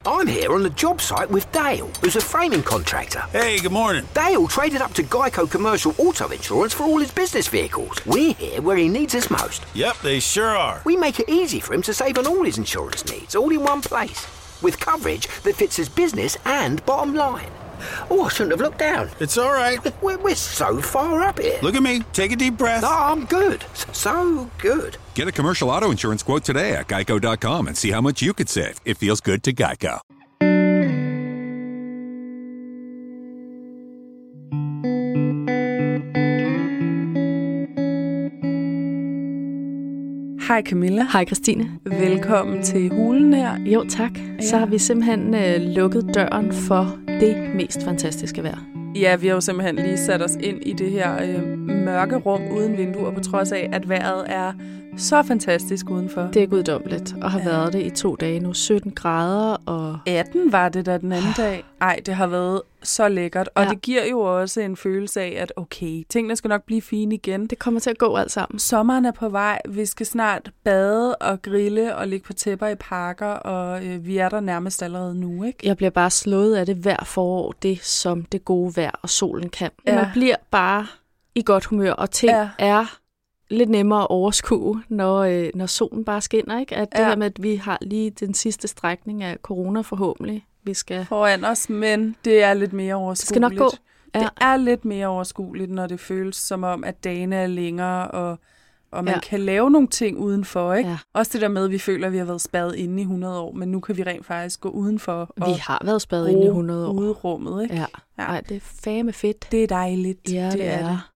I'm here on the job site with Dale, who's a framing contractor. Hey, good morning. Dale traded up to Geico Commercial Auto Insurance for all his business vehicles. We're here where he needs us most. Yep, they sure are. We make it easy for him to save on all his insurance needs, all in one place, with coverage that fits his business and bottom line. Oh, I shouldn't have looked down. It's all right. We're so far up here. Look at me. Take a deep breath. No, I'm good. So good. Get a commercial auto insurance quote today at geico.com and see how much you could save. It feels good to Geico. Hej Camilla. Hej Christine. Velkommen til hulen her. Jo tak. Så har vi simpelthen lukket døren for det mest fantastiske vejr. Ja, vi har jo simpelthen lige sat os ind i det her mørke rum uden vinduer, på trods af, at vejret er så fantastisk udenfor. Det er guddommeligt, og har været det i 2 dage nu. 17 grader og... 18 var det der den anden dag. Ej, det har været så lækkert. Og det giver jo også en følelse af, at okay, tingene skal nok blive fine igen. Det kommer til at gå alt sammen. Sommeren er på vej. Vi skal snart bade og grille og ligge på tæpper i parker, og vi er der nærmest allerede nu, ikke? Jeg bliver bare slået af det hver forår, det som det gode vejr og solen kan. Ja. Man bliver bare i godt humør, og ting er lidt nemmere at overskue, når solen bare skinner, ikke? At det her med, at vi har lige den sidste strækning af corona forhåbentlig, vi skal foran os, men det er lidt mere overskueligt. Det skal nok gå. Ja. Det er lidt mere overskueligt, når det føles som om, at dagene er længere, og man kan lave nogle ting udenfor, ikke? Ja. Også det der med, at vi føler, at vi har været spadet inde i 100 år, men nu kan vi rent faktisk gå udenfor. Vi har været spadet inde i 100 år. Uderummet, ikke? Ja. Ej, det er fandme fedt. Det er dejligt. Ja, det er det.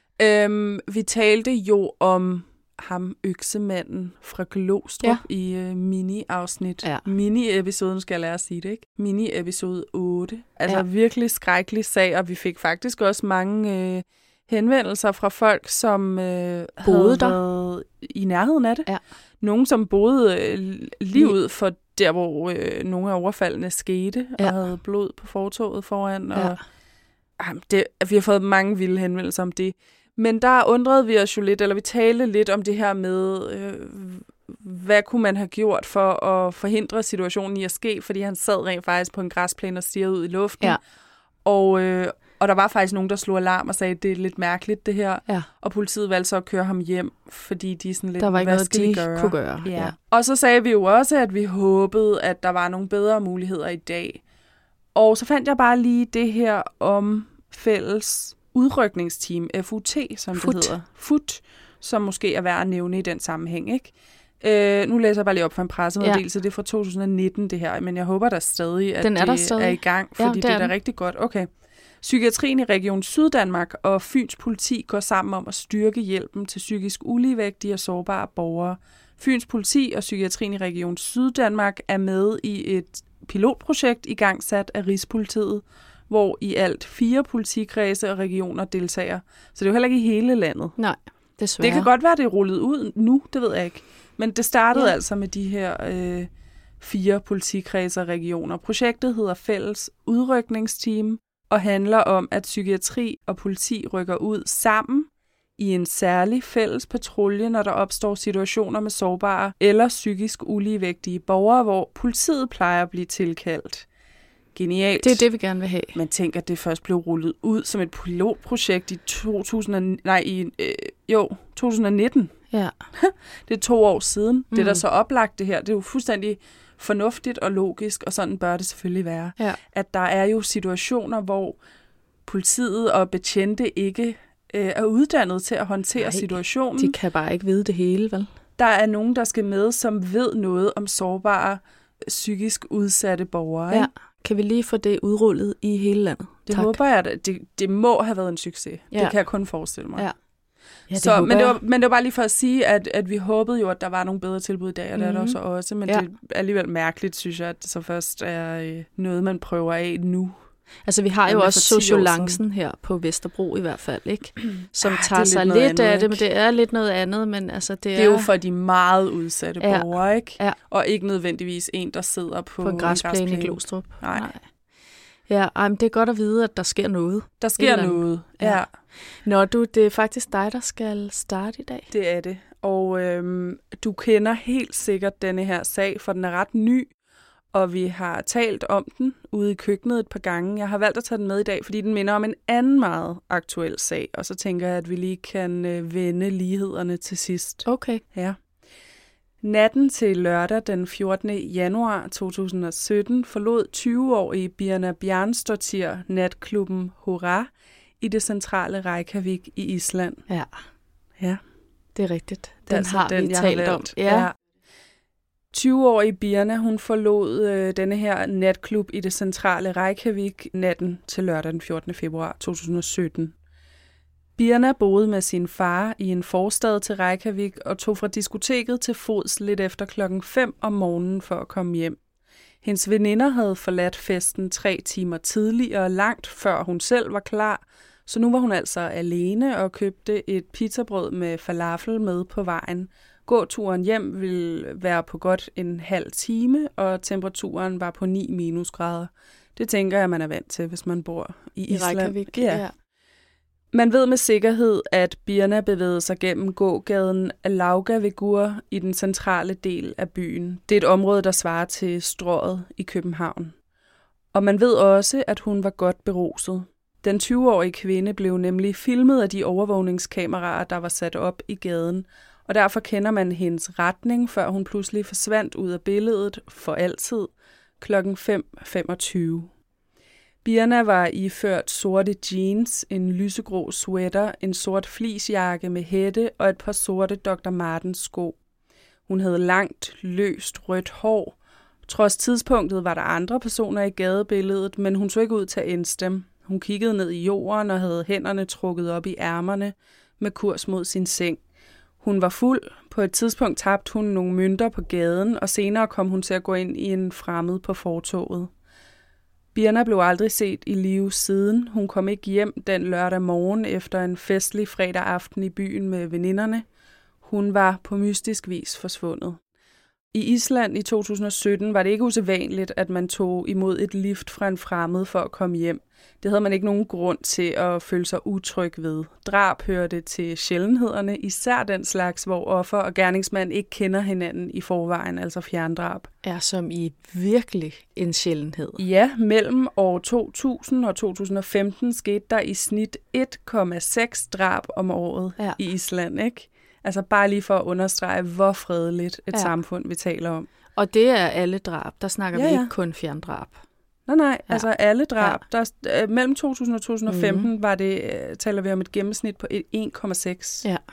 Vi talte jo om ham, øksemanden fra Glostrup i mini-afsnit. Ja. Mini-episoden skal jeg lære at sige det, ikke? Mini-episode 8. Altså virkelig skrækkelig sag, og vi fik faktisk også mange henvendelser fra folk, som havde været i nærheden af det. Ja. Nogen, som boede lige ud for der, hvor nogle af overfaldene skete, og havde blod på fortovet foran. Ja. Og, vi har fået mange vilde henvendelser om det. Men der undrede vi os jo lidt, eller vi talte lidt om det her med, hvad kunne man have gjort for at forhindre situationen i at ske, fordi han sad rent faktisk på en græsplæne og stirrede ud i luften. Ja. Og der var faktisk nogen, der slog alarm og sagde, at det er lidt mærkeligt det her. Ja. Og politiet valgte så at køre ham hjem, fordi de sådan lidt, der var ikke hvad noget, skal de kunne gøre. Ja. Og så sagde vi jo også, at vi håbede, at der var nogle bedre muligheder i dag. Og så fandt jeg bare lige det her om fælles udrykningsteam, FUT, som det hedder. FUT, som måske er værd at nævne i den sammenhæng, ikke? Nu læser jeg bare lige op for en pressemeddelelse. Det er fra 2019, det her, men jeg håber der stadig, at det er i gang, fordi det er da rigtig godt. Okay. Psykiatrien i Region Syddanmark og Fyns politi går sammen om at styrke hjælpen til psykisk uligevægtige og sårbare borgere. Fyns politi og Psykiatrien i Region Syddanmark er med i et pilotprojekt igangsat af Rigspolitiet, hvor i alt 4 politikredse og regioner deltager. Så det er jo heller ikke i hele landet. Nej, desværre. Det kan godt være, det er rullet ud nu, det ved jeg ikke. Men det startede altså med de her 4 politikredse og regioner. Projektet hedder Fælles Udrykningsteam og handler om, at psykiatri og politi rykker ud sammen i en særlig fælles patrulje, når der opstår situationer med sårbare eller psykisk uligevægtige borgere, hvor politiet plejer at blive tilkaldt. Genialt. Det er det, vi gerne vil have. Man tænker, at det først blev rullet ud som et pilotprojekt i 2019. Ja. Det er 2 år siden. Det er der så oplagt det her. Det er jo fuldstændig fornuftigt og logisk, og sådan bør det selvfølgelig være. Ja. At der er jo situationer, hvor politiet og betjente ikke er uddannet til at håndtere situationen. De kan bare ikke vide det hele, vel? Der er nogen, der skal med, som ved noget om sårbare, psykisk udsatte borgere. Ja. Kan vi lige få det udrullet i hele landet? Det håber jeg, at det må have været en succes. Ja. Det kan jeg kun forestille mig. Ja. Ja, men det var bare lige for at sige, at vi håbede jo, at der var nogle bedre tilbud i dag, og det er der så også. Men det er alligevel mærkeligt, synes jeg, at det så først er noget, man prøver af nu. Altså, vi har jo også sociolancen her på Vesterbro i hvert fald, ikke? Som tager sig lidt af det, men det er lidt noget andet. Men altså, det er jo for de meget udsatte borgere, ikke? Ja. Og ikke nødvendigvis en, der sidder på en græsplæne i Glostrup. Nej. Ja, men det er godt at vide, at der sker noget. Der sker noget, ja. Nå, det er faktisk dig, der skal starte i dag. Det er det. Og du kender helt sikkert denne her sag, for den er ret ny. og vi har talt om den ude i køkkenet et par gange. Jeg har valgt at tage den med i dag, fordi den minder om en anden meget aktuel sag, og så tænker jeg, at vi lige kan vende lighederne til sidst. Okay. Ja. Natten til lørdag den 14. januar 2017 forlod 20-årige Birna Bjarnsdóttir natklubben Hurra i det centrale Reykjavik i Island. Ja, det er rigtigt. Den altså har vi talt om. Ja. 20-årige Birna, hun forlod denne her natklub i det centrale Reykjavik natten til lørdag den 14. februar 2017. Birna boede med sin far i en forstad til Reykjavik og tog fra diskoteket til fods lidt efter 5:00 om morgenen for at komme hjem. Hendes veninder havde forladt festen 3 timer tidligere, langt før hun selv var klar, så nu var hun altså alene og købte et pizzabrød med falafel med på vejen. Gåturen hjem ville være på godt en halv time, og temperaturen var på 9 minusgrader. Det tænker jeg, man er vant til, hvis man bor i Island. Reykjavik, ja. Man ved med sikkerhed, at Birna bevægede sig gennem gågaden Laugavegur i den centrale del af byen. Det er et område, der svarer til Strøget i København. Og man ved også, at hun var godt beruset. Den 20-årige kvinde blev nemlig filmet af de overvågningskameraer, der var sat op i gaden, og derfor kender man hendes retning, før hun pludselig forsvandt ud af billedet for altid 5:25. Birna var iført sorte jeans, en lysegrå sweater, en sort fleecejakke med hætte og et par sorte Dr. Martens sko. Hun havde langt, løst rødt hår. Trods tidspunktet var der andre personer i gadebilledet, men hun så ikke ud til at ænse dem. Hun kiggede ned i jorden og havde hænderne trukket op i ærmerne med kurs mod sin seng. Hun var fuld. På et tidspunkt tabte hun nogle mønter på gaden, og senere kom hun til at gå ind i en fremmed på fortovet. Birna blev aldrig set i live siden. Hun kom ikke hjem den lørdag morgen efter en festlig fredag aften i byen med veninderne. Hun var på mystisk vis forsvundet. I Island i 2017 var det ikke usædvanligt, at man tog imod et lift fra en fremmed for at komme hjem. Det havde man ikke nogen grund til at føle sig utryg ved. Drab hørte til sjældenhederne, især den slags, hvor offer og gerningsmand ikke kender hinanden i forvejen, altså fjerndrab. Er som i virkelig en sjældenhed. Ja, mellem år 2000 og 2015 skete der i snit 1,6 drab om året i Island, ikke? Altså bare lige for at understrege, hvor fredeligt et samfund vi taler om. Og det er alle drab. Der snakker vi ikke kun fjerndrab. Nej, altså alle drab. Der, mellem 2000 og 2015 var det, taler vi om et gennemsnit på 1,6. Ja.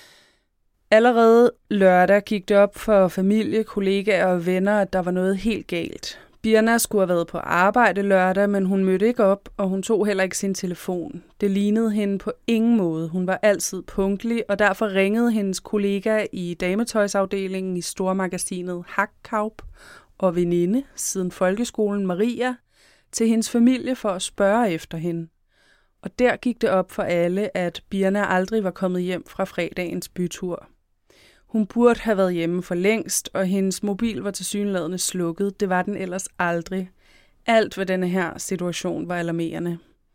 Allerede lørdag gik det op for familie, kollegaer og venner, at der var noget helt galt. Birna skulle have været på arbejde lørdag, men hun mødte ikke op, og hun tog heller ikke sin telefon. Det lignede hende på ingen måde. Hun var altid punktlig, og derfor ringede hendes kollega i dametøjsafdelingen i stormagasinet Hakkaup og veninde siden folkeskolen Maria til hendes familie for at spørge efter hende. Og der gik det op for alle, at Birna aldrig var kommet hjem fra fredagens bytur. Hun burde have været hjemme for længst, og hendes mobil var tilsyneladende slukket. Det var den ellers aldrig. Alt ved denne her situation var alarmerende.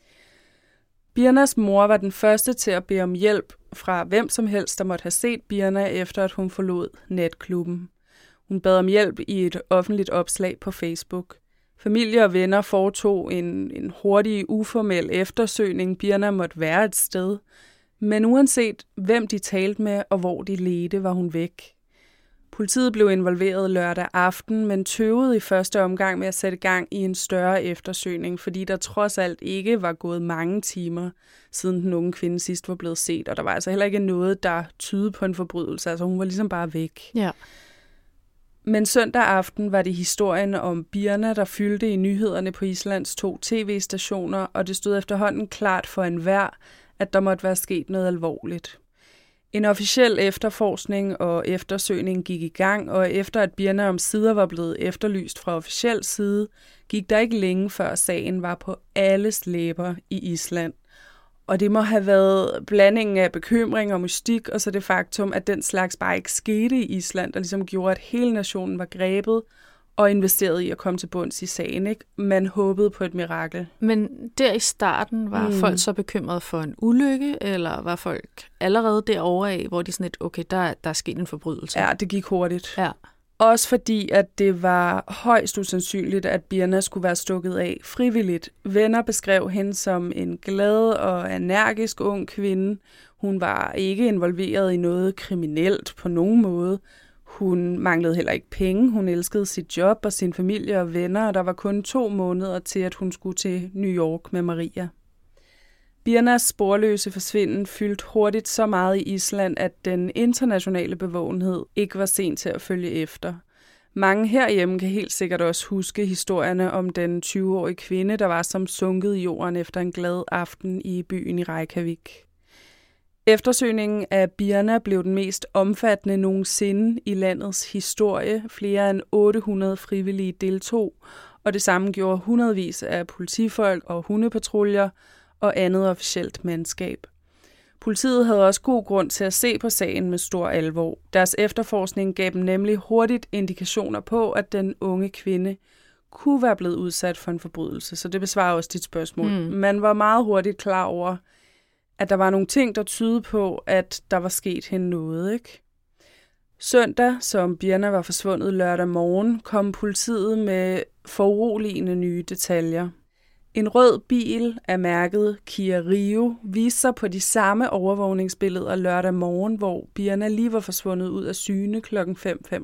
Birnas mor var den første til at bede om hjælp fra hvem som helst, der måtte have set Birna, efter at hun forlod natklubben. Hun bad om hjælp i et offentligt opslag på Facebook. Familie og venner foretog en hurtig, uformel eftersøgning. Birna måtte være et sted. Men uanset hvem de talte med og hvor de ledte, var hun væk. Politiet blev involveret lørdag aften, men tøvede i første omgang med at sætte gang i en større eftersøgning, fordi der trods alt ikke var gået mange timer, siden den unge kvinde sidst var blevet set, og der var altså heller ikke noget, der tydede på en forbrydelse. Altså hun var ligesom bare væk. Ja. Men søndag aften var det historien om Birna, der fyldte i nyhederne på Islands 2 tv-stationer, og det stod efterhånden klart for enhver, at der måtte være sket noget alvorligt. En officiel efterforskning og eftersøgning gik i gang, og efter at Birna omsider var blevet efterlyst fra officiel side, gik der ikke længe før sagen var på alles læber i Island. Og det må have været blandingen af bekymring og mystik, og så det faktum, at den slags bare ikke skete i Island, der ligesom gjorde, at hele nationen var grebet og investeret i at komme til bunds i sagen, ikke? Man håbede på et mirakel. Men der i starten var folk så bekymrede for en ulykke, eller var folk allerede derovre af, hvor de sådan lidt, okay, der er sket en forbrydelse? Ja, det gik hurtigt. Ja. Også fordi, at det var højst usandsynligt, at Birna skulle være stukket af frivilligt. Venner beskrev hende som en glad og energisk ung kvinde. Hun var ikke involveret i noget kriminelt på nogen måde. Hun manglede heller ikke penge. Hun elskede sit job og sin familie og venner, og der var kun 2 måneder til, at hun skulle til New York med Maria. Birnas sporløse forsvinden fyldte hurtigt så meget i Island, at den internationale bevågenhed ikke var sent til at følge efter. Mange herhjemme kan helt sikkert også huske historierne om den 20-årige kvinde, der var som sunket i jorden efter en glad aften i byen i Reykjavik. Eftersøgningen af Birna blev den mest omfattende nogensinde i landets historie. Flere end 800 frivillige deltog, og det samme gjorde hundredvis af politifolk og hundepatruljer og andet officielt mandskab. Politiet havde også god grund til at se på sagen med stor alvor. Deres efterforskning gav dem nemlig hurtigt indikationer på, at den unge kvinde kunne være blevet udsat for en forbrydelse, så det besvarer også dit spørgsmål. Man var meget hurtigt klar over, at der var nogle ting, der tydede på, at der var sket hende noget, ikke? Søndag, som Birna var forsvundet lørdag morgen, kom politiet med foruroligende nye detaljer. En rød bil af mærket Kia Rio viste sig på de samme overvågningsbilleder lørdag morgen, hvor Birna lige var forsvundet ud af syne kl. 5.25.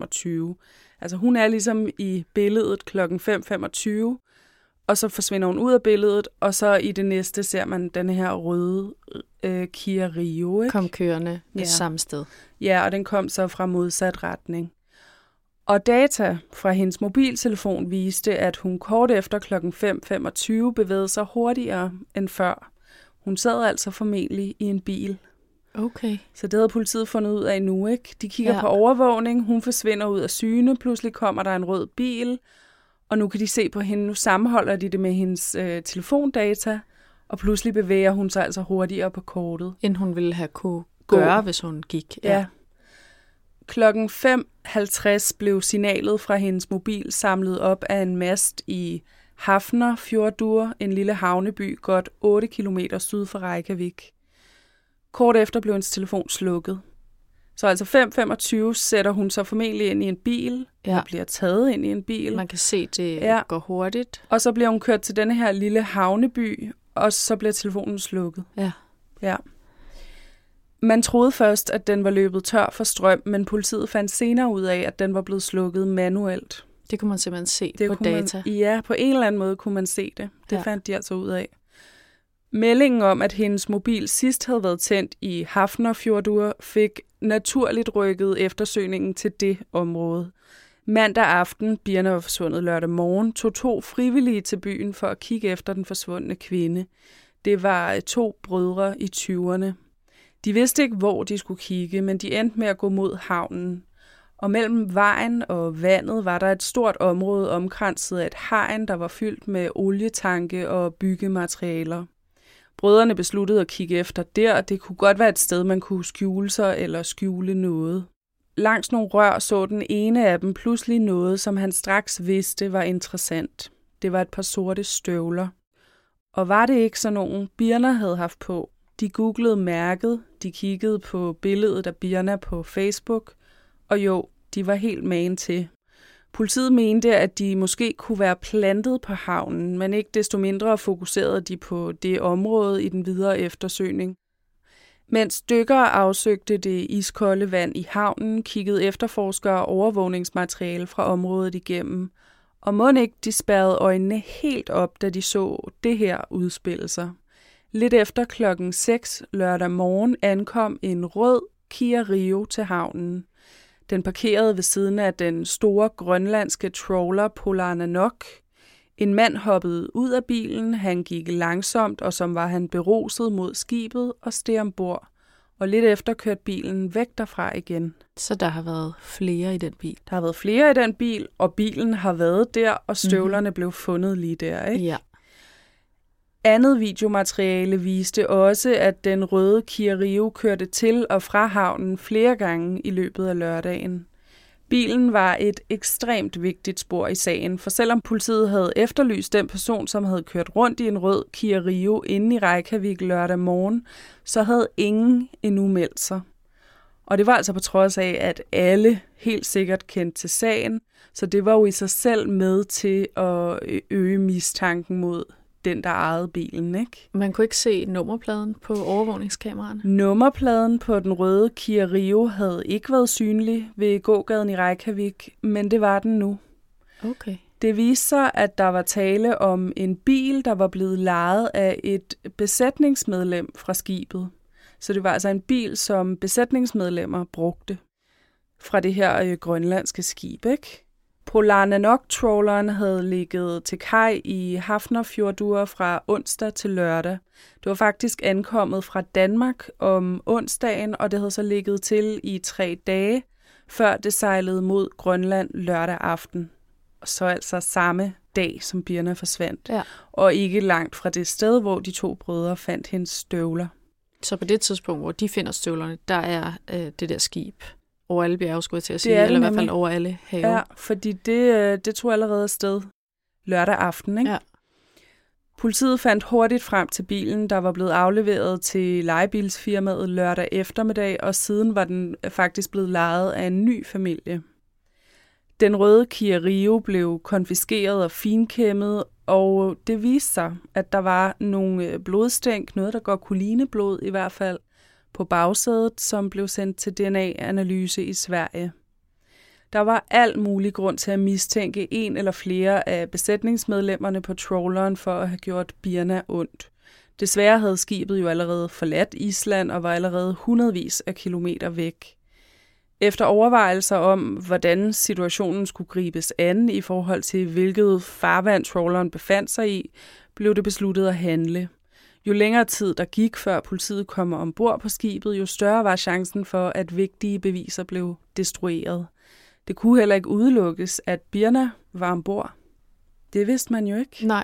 Altså hun er ligesom i billedet kl. 5.25, og så forsvinder hun ud af billedet, og så i det næste ser man den her røde Kia Rio. Ikke? Kom kørende det samme sted. Ja, og den kom så fra modsat retning. Og data fra hendes mobiltelefon viste, at hun kort efter kl. 5.25 bevægede sig hurtigere end før. Hun sad altså formentlig i en bil. Okay. Så det havde politiet fundet ud af nu, ikke? De kigger på overvågning, hun forsvinder ud af syne, pludselig kommer der en rød bil, og nu kan de se på hende. Nu sammenholder de det med hendes telefondata, og pludselig bevæger hun sig altså hurtigere på kortet. End hun ville have kunne gøre, hvis hun gik. Ja. Klokken 5.50 blev signalet fra hendes mobil samlet op af en mast i Hafnarfjordur, en lille havneby godt 8 kilometer syd for Reykjavik. Kort efter blev hendes telefon slukket. Så altså 5.25 sætter hun sig formentlig ind i en bil, og bliver taget ind i en bil. Man kan se, det går hurtigt. Og så bliver hun kørt til denne her lille havneby, og så bliver telefonen slukket. Ja. Man troede først, at den var løbet tør for strøm, men politiet fandt senere ud af, at den var blevet slukket manuelt. Det kunne man simpelthen se på data. Ja, på en eller anden måde kunne man se det. Det fandt de altså ud af. Meldingen om, at hendes mobil sidst havde været tændt i Hafnarfjordur, fik naturligt rykket eftersøgningen til det område. Mandag aften, Birna var forsvundet lørdag morgen, tog 2 frivillige til byen for at kigge efter den forsvundne kvinde. Det var 2 brødre i 20'erne. De vidste ikke, hvor de skulle kigge, men de endte med at gå mod havnen. Og mellem vejen og vandet var der et stort område omkranset af et hegn, der var fyldt med olietanke og byggematerialer. Brødrene besluttede at kigge efter der, og det kunne godt være et sted, man kunne skjule sig eller skjule noget. Langs nogle rør så den ene af dem pludselig noget, som han straks vidste var interessant. Det var et par sorte støvler. Og var det ikke sådan nogen, Birna havde haft på? De googlede mærket, de kiggede på billedet af Birna på Facebook, og jo, de var helt magen til. Politiet mente, at de måske kunne være plantet på havnen, men ikke desto mindre fokuserede de på det område i den videre eftersøgning. Mens dykkere afsøgte det iskolde vand i havnen, kiggede efterforskere overvågningsmateriale fra området igennem, og mon ikke de spærrede øjnene helt op, da de så det her udspille sig. Lidt efter 6:00 lørdag morgen ankom en rød Kia Rio til havnen. Den parkerede ved siden af den store grønlandske trawler Polarnanok. En mand hoppede ud af bilen, han gik langsomt, og som var han beruset mod skibet og steg ombord. Og lidt efter kørte bilen væk derfra igen. Så der har været flere i den bil? Der har været flere i den bil, og bilen har været der, og støvlerne blev fundet lige der, ikke? Ja. Andet videomateriale viste også, at den røde Kia Rio kørte til og fra havnen flere gange i løbet af lørdagen. Bilen var et ekstremt vigtigt spor i sagen, for selvom politiet havde efterlyst den person, som havde kørt rundt i en rød Kia Rio inde i Reykjavik lørdag morgen, så havde ingen endnu meldt sig. Og det var altså på trods af, at alle helt sikkert kendte til sagen, så det var jo i sig selv med til at øge mistanken mod den, der ejede bilen, ikke? Man kunne ikke se nummerpladen på overvågningskameraerne? Nummerpladen på den røde Kia Rio havde ikke været synlig ved gågaden i Reykjavik, men det var den nu. Okay. Det viste sig, at der var tale om en bil, der var blevet lejet af et besætningsmedlem fra skibet. Så det var altså en bil, som besætningsmedlemmer brugte fra det her grønlandske skib, ikke? Polarnanok-trawleren havde ligget til kaj i Hafnarfjordur fra onsdag til lørdag. Det var faktisk ankommet fra Danmark om onsdagen, og det havde så ligget til i 3 dage, før det sejlede mod Grønland lørdag aften. Og så altså samme dag, som Birna forsvandt. Ja. Og ikke langt fra det sted, hvor de 2 brødre fandt hendes støvler. Så på det tidspunkt, hvor de finder støvlerne, der er det der skib over alle bjerge, skulle jeg til at sige, eller i hvert fald over alle have. Ja, fordi det tog allerede afsted lørdag aften, ikke? Ja. Politiet fandt hurtigt frem til bilen, der var blevet afleveret til lejebilsfirmaet lørdag eftermiddag, og siden var den faktisk blevet lejet af en ny familie. Den røde Kia Rio blev konfiskeret og finkæmmet, og det viste sig, at der var nogle blodstænk, noget der godt kunne ligne blod i hvert fald, på bagsædet, som blev sendt til DNA-analyse i Sverige. Der var al mulig grund til at mistænke en eller flere af besætningsmedlemmerne på trawleren for at have gjort Birna ondt. Desværre havde skibet jo allerede forladt Island og var allerede hundredvis af kilometer væk. Efter overvejelser om, hvordan situationen skulle gribes an i forhold til, hvilket farvand trawleren befandt sig i, blev det besluttet at handle. Jo længere tid der gik, før politiet kom ombord på skibet, jo større var chancen for, at vigtige beviser blev destrueret. Det kunne heller ikke udelukkes, at Birna var ombord. Det vidste man jo ikke. Nej.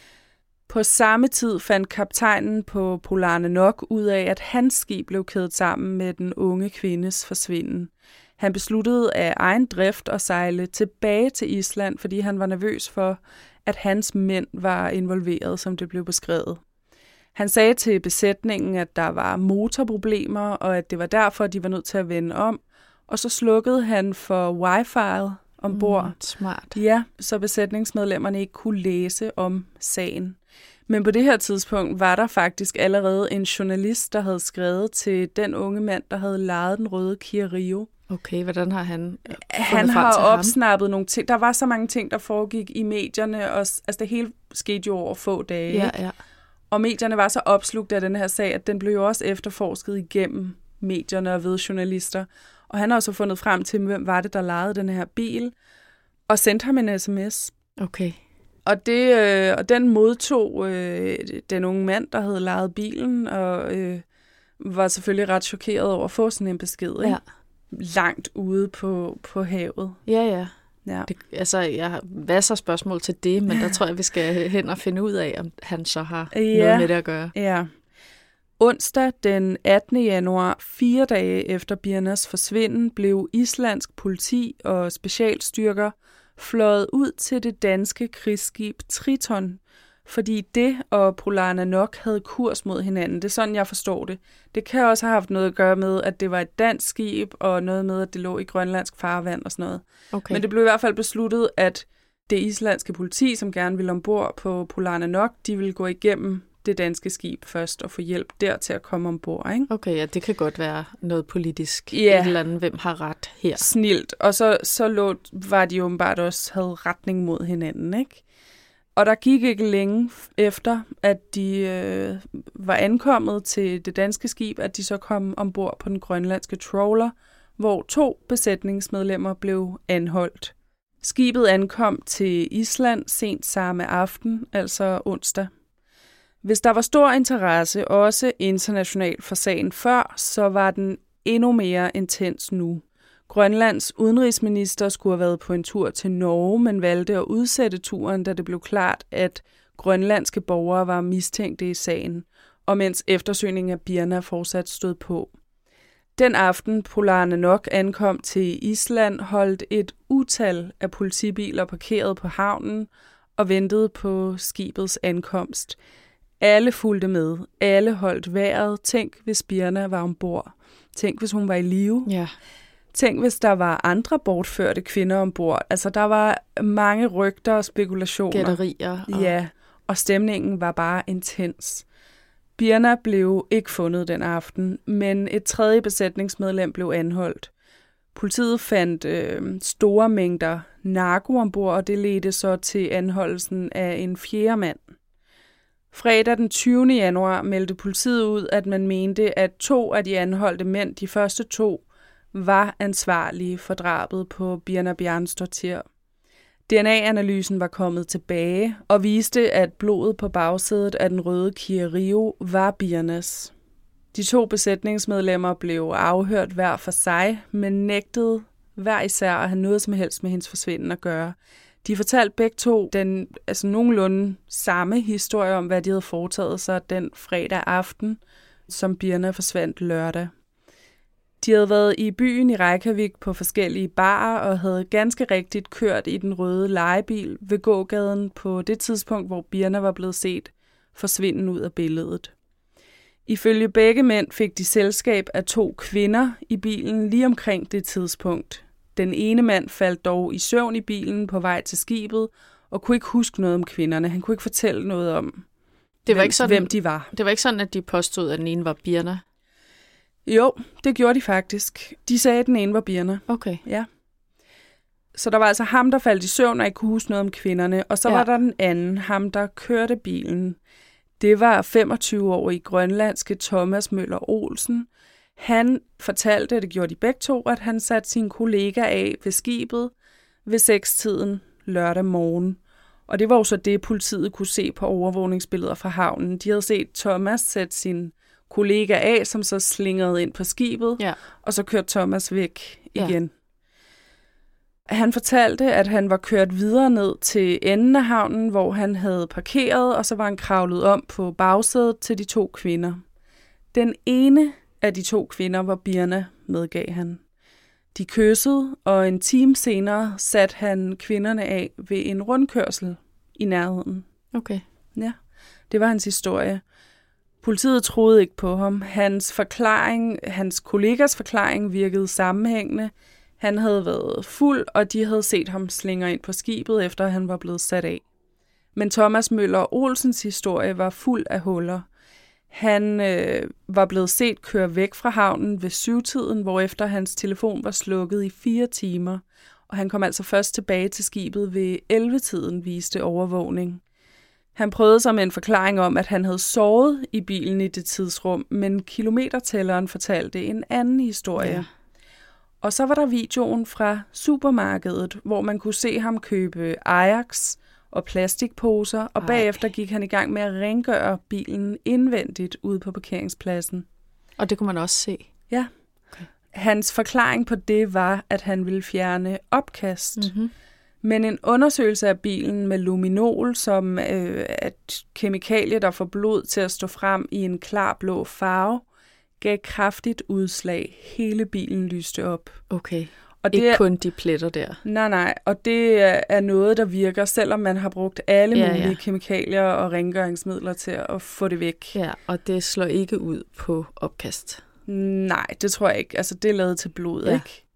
På samme tid fandt kaptajnen på Polarnanok ud af, at hans skib blev kædet sammen med den unge kvindes forsvinden. Han besluttede af egen drift at sejle tilbage til Island, fordi han var nervøs for, at hans mænd var involveret, som det blev beskrevet. Han sagde til besætningen, at der var motorproblemer, og at det var derfor, de var nødt til at vende om. Og så slukkede han for wifi'et ombord. Smart. Ja, så besætningsmedlemmerne ikke kunne læse om sagen. Men på det her tidspunkt var der faktisk allerede en journalist, der havde skrevet til den unge mand, der havde lejet den røde Kia Rio. Okay, hvordan har han Han har opsnappet nogle ting. Der var så mange ting, der foregik i medierne, og altså det hele skete jo over få dage. Ja, ja. Og medierne var så opslugt af den her sag, at den blev jo også efterforsket igennem medierne og ved journalister. Og han har også fundet frem til, hvem var det, der lejede den her bil, og sendte ham en sms. Okay. Og den modtog den unge mand, der havde lejet bilen, og var selvfølgelig ret chokeret over at få sådan en besked, ikke? Ja. Langt ude på havet. Ja. Ja. Jeg har masser af spørgsmål til det, men der tror jeg, vi skal hen og finde ud af, om han så har noget med det at gøre. Ja. Onsdag den 18. januar, 4 dage efter Birnas forsvinden, blev islandsk politi og specialstyrker fløjet ud til det danske krigsskib Triton, fordi det og Polarnanok havde kurs mod hinanden. Det er sådan, jeg forstår det. Det kan også have haft noget at gøre med, at det var et dansk skib, og noget med, at det lå i grønlandsk farvand og sådan noget. Okay. Men det blev i hvert fald besluttet, at det islandske politi, som gerne ville ombord på Polarnanok, de ville gå igennem det danske skib først og få hjælp der til at komme ombord, ikke? Okay, ja, det kan godt være noget politisk. Ja. Et eller andet, hvem har ret her. Snilt. Og så var de åbenbart også havde retning mod hinanden, ikke? Og der gik ikke længe efter, at de var ankommet til det danske skib, at de så kom ombord på den grønlandske trawler, hvor 2 besætningsmedlemmer blev anholdt. Skibet ankom til Island sent samme aften, altså onsdag. Hvis der var stor interesse, også internationalt for sagen før, så var den endnu mere intens nu. Grønlands udenrigsminister skulle have været på en tur til Norge, men valgte at udsætte turen, da det blev klart, at grønlandske borgere var mistænkte i sagen, og mens eftersøgningen af Birna fortsat stod på. Den aften Polarnanok ankom til Island, holdt et utal af politibiler parkeret på havnen og ventede på skibets ankomst. Alle fulgte med. Alle holdt vejret. Tænk, hvis Birna var ombord. Tænk, hvis hun var i live. Ja. Tænk, hvis der var andre bortførte kvinder ombord. Altså, der var mange rygter og spekulationer. Gætterier. Ja, og stemningen var bare intens. Birna blev ikke fundet den aften, men et tredje besætningsmedlem blev anholdt. Politiet fandt store mængder narko ombord, og det ledte så til anholdelsen af en fjerde mand. Fredag den 20. januar meldte politiet ud, at man mente, at 2 af de anholdte mænd, de første 2, var ansvarlige for drabet på Birna Bjarnsdottir. DNA-analysen var kommet tilbage og viste, at blodet på bagsædet af den røde Kia Rio var Birnas. De 2 besætningsmedlemmer blev afhørt hver for sig, men nægtede hver især at have noget som helst med hendes forsvinden at gøre. De fortalte begge 2 den nogenlunde samme historie om, hvad de havde foretaget sig den fredag aften, som Birna forsvandt lørdag. De havde været i byen i Reykjavik på forskellige barer og havde ganske rigtigt kørt i den røde lejebil ved gågaden på det tidspunkt, hvor Birna var blevet set forsvinde ud af billedet. Ifølge begge mænd fik de selskab af 2 kvinder i bilen lige omkring det tidspunkt. Den ene mand faldt dog i søvn i bilen på vej til skibet og kunne ikke huske noget om kvinderne. Han kunne ikke fortælle noget om, hvem de var. Det var ikke sådan, at de påstod, at den ene var Birna? Jo, det gjorde de faktisk. De sagde, at den ene var Birna. Okay. Ja. Så der var altså ham, der faldt i søvn og ikke kunne huske noget om kvinderne. Og så var der den anden, ham der kørte bilen. Det var 25-årige grønlandske Thomas Møller Olsen. Han fortalte, det gjorde de begge 2, at han satte sin kollega af ved skibet ved 6-tiden lørdag morgen. Og det var jo så det, politiet kunne se på overvågningsbilleder fra havnen. De havde set Thomas sætte sin kollega af, som så slingrede ind på skibet, og så kørte Thomas væk igen. Han fortalte, at han var kørt videre ned til enden af havnen, hvor han havde parkeret, og så var han kravlet om på bagsædet til de 2 kvinder. Den ene af de 2 kvinder var Birna, medgav han. De kyssede, og en time senere satte han kvinderne af ved en rundkørsel i nærheden. Okay. Ja, det var hans historie. Politiet troede ikke på ham. Hans kollegas forklaring virkede sammenhængende. Han havde været fuld, og de havde set ham slingre ind på skibet, efter han var blevet sat af. Men Thomas Møller Olsens historie var fuld af huller. Han var blevet set køre væk fra havnen ved 7-tiden, hvorefter hans telefon var slukket i 4 timer. Og han kom altså først tilbage til skibet ved 11-tiden, viste overvågning. Han prøvede sig med en forklaring om, at han havde sovet i bilen i det tidsrum, men kilometertælleren fortalte en anden historie. Ja. Og så var der videoen fra supermarkedet, hvor man kunne se ham købe Ajax og plastikposer, og bagefter gik han i gang med at rengøre bilen indvendigt ude på parkeringspladsen. Og det kunne man også se? Ja. Okay. Hans forklaring på det var, at han ville fjerne opkast. Mm-hmm. Men en undersøgelse af bilen med luminol, som er et kemikalie, der får blod til at stå frem i en klar blå farve, gav kraftigt udslag. Hele bilen lyste op. Okay. Og det ikke kun de pletter der. Nej. Og det er noget, der virker, selvom man har brugt alle mulige kemikalier og rengøringsmidler til at få det væk. Ja, og det slår ikke ud på opkast. Nej, det tror jeg ikke. Altså, det er lavet til blod, ikke?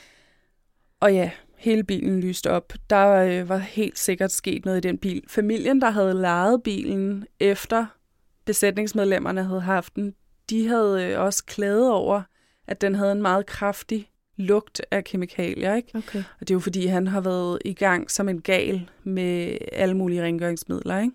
Og ja, hele bilen lyste op. Der var helt sikkert sket noget i den bil. Familien, der havde lejet bilen efter besætningsmedlemmerne havde haft den, de havde også klaget over, at den havde en meget kraftig lugt af kemikalier, ikke? Okay. Og det er jo fordi, han har været i gang som en gal med alle mulige rengøringsmidler, ikke?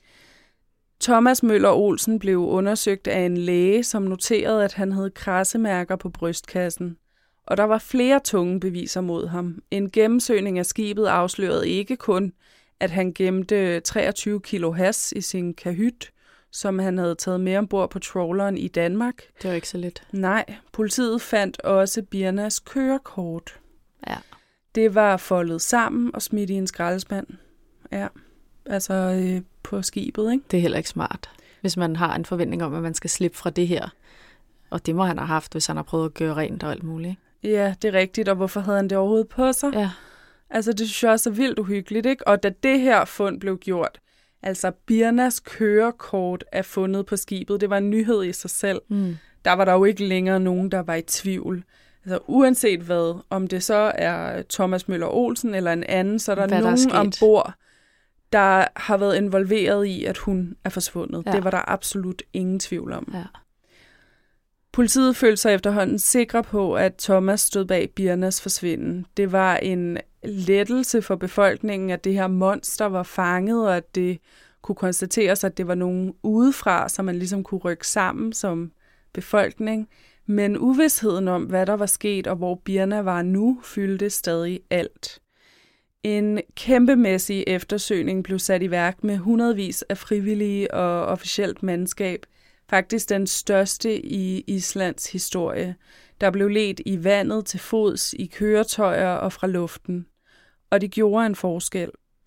Thomas Møller Olsen blev undersøgt af en læge, som noterede, at han havde kradsemærker på brystkassen. Og der var flere tunge beviser mod ham. En gennemsøgning af skibet afslørede ikke kun, at han gemte 23 kilo hash i sin kahyt, som han havde taget med ombord på trawleren i Danmark. Det var ikke så lidt. Nej, politiet fandt også Birnas kørekort. Ja. Det var foldet sammen og smidt i en skraldespand. Ja, altså på skibet, ikke? Det er heller ikke smart, hvis man har en forventning om, at man skal slippe fra det her. Og det må han have haft, hvis han har prøvet at gøre rent og alt muligt. Ja, det er rigtigt. Og hvorfor havde han det overhovedet på sig? Ja. Altså, det synes jeg også er vildt uhyggeligt, ikke? Og da det her fund blev gjort, altså Birnas kørekort er fundet på skibet, det var en nyhed i sig selv. der var der jo ikke længere nogen, der var i tvivl. Altså uanset hvad, om det så er Thomas Møller Olsen eller en anden, så er der nogen ombord, der har været involveret i, at hun er forsvundet. Ja. Det var der absolut ingen tvivl om. Ja. Politiet følte sig efterhånden sikre på, at Thomas stod bag Birnas forsvinden. Det var en lettelse for befolkningen, at det her monster var fanget, og at det kunne konstateres, at det var nogen udefra, så man ligesom kunne rykke sammen som befolkning. Men uvidsheden om, hvad der var sket og hvor Birna var nu, fyldte stadig alt. En kæmpemæssig eftersøgning blev sat i værk med hundredvis af frivillige og officielt mandskab. Faktisk den største i Islands historie. Der blev ledt i vandet, til fods, i køretøjer og fra luften. Og det gjorde en forskel.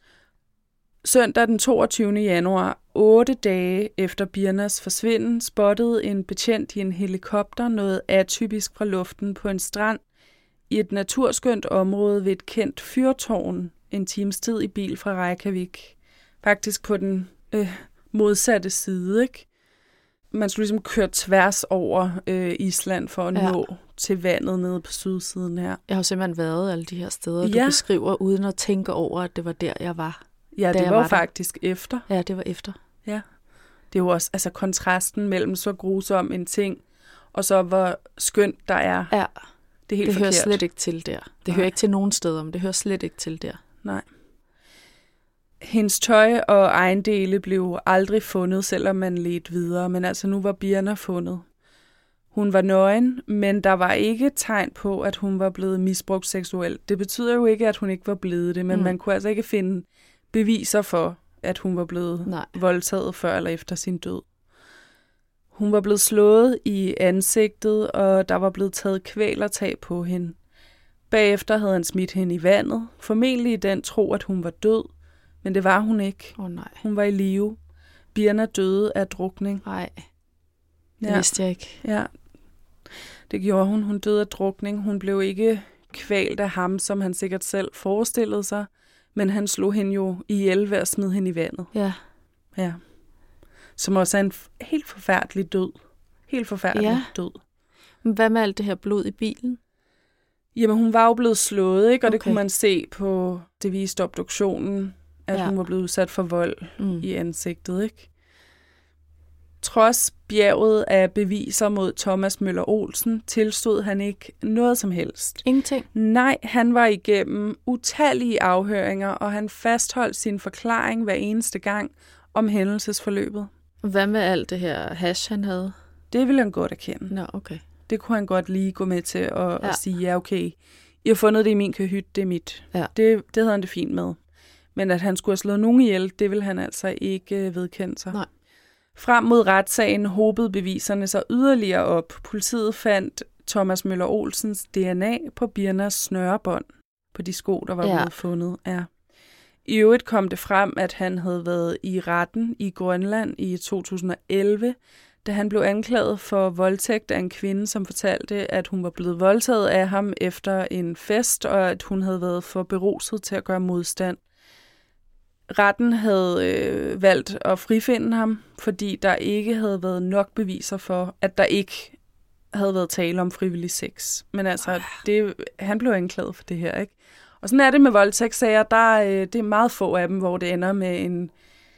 Søndag den 22. januar, 8 dage efter Birnas forsvinden, spottede en betjent i en helikopter noget atypisk fra luften på en strand i et naturskønt område ved et kendt fyrtårn en times tid i bil fra Reykjavik. Faktisk på den modsatte side, ikke? Man skulle ligesom køre tværs over Island for at nå til vandet nede på sydsiden her. Jeg har simpelthen været alle de her steder, du beskriver, uden at tænke over, at det var der, jeg var. Ja, det var faktisk efter. Ja, det var efter. Ja. Det er jo også altså kontrasten mellem så grusom en ting, og så hvor skønt der er. Ja, det er helt det forkert. Hører slet ikke til der. Det hører ikke til nogen steder, men det hører slet ikke til der. Nej. Hendes tøj og ejendele blev aldrig fundet, selvom man ledte videre, men altså nu var Birna fundet. Hun var nøgen, men der var ikke tegn på, at hun var blevet misbrugt seksuelt. Det betyder jo ikke, at hun ikke var blevet det, men man kunne altså ikke finde beviser for, at hun var blevet voldtaget før eller efter sin død. Hun var blevet slået i ansigtet, og der var blevet taget kvælertag på hende. Bagefter havde han smidt hende i vandet, formentlig i den tro, at hun var død, men det var hun ikke. Nej. Hun var i live. Birna døde af drukning. Nej, det vidste jeg ikke. Ja, det gjorde hun. Hun døde af drukning. Hun blev ikke kvalt af ham, som han sikkert selv forestillede sig, men han slog hende jo ihjel ved at smide hende i vandet. Ja. Ja. Som også er en helt forfærdelig død. Helt forfærdelig død. Men hvad med alt det her blod i bilen? Jamen, hun var jo blevet slået, ikke? Og det kunne man se på, det viste obduktionen, at hun var blevet udsat for vold i ansigtet, ikke? Trods bjerget af beviser mod Thomas Møller Olsen, tilstod han ikke noget som helst. Ingenting? Nej, han var igennem utallige afhøringer, og han fastholdt sin forklaring hver eneste gang om hændelsesforløbet. Hvad med alt det her hash, han havde? Det ville han godt erkende. Nå, okay. Det kunne han godt lige gå med til at sige, ja, okay, I har fundet det i min kahyt, det er mit. Ja. Det havde han det fint med. Men at han skulle have slået nogen ihjel, det ville han altså ikke vedkende sig. Nej. Frem mod retssagen hobede beviserne sig yderligere op. Politiet fandt Thomas Møller Olsens DNA på Birnas snørebånd på de sko, der var blevet fundet. Ja. I øvrigt kom det frem, at han havde været i retten i Grønland i 2011, da han blev anklaget for voldtægt af en kvinde, som fortalte, at hun var blevet voldtaget af ham efter en fest, og at hun havde været for beruset til at gøre modstand. Retten havde valgt at frifinde ham, fordi der ikke havde været nok beviser for, at der ikke havde været tale om frivillig sex. Men altså, han blev anklaget for det her, ikke? Og sådan er det med voldtægtssager. Det er meget få af dem, hvor det ender med en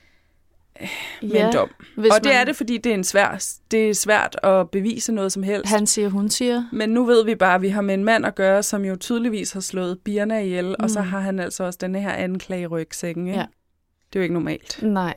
dom. Og det er det, fordi det er svært at bevise noget som helst. Han siger, hun siger. Men nu ved vi bare, at vi har med en mand at gøre, som jo tydeligvis har slået Birna ihjel, og så har han altså også denne her anklage i rygsækken. Ikke? Ja. Det er jo ikke normalt. Nej.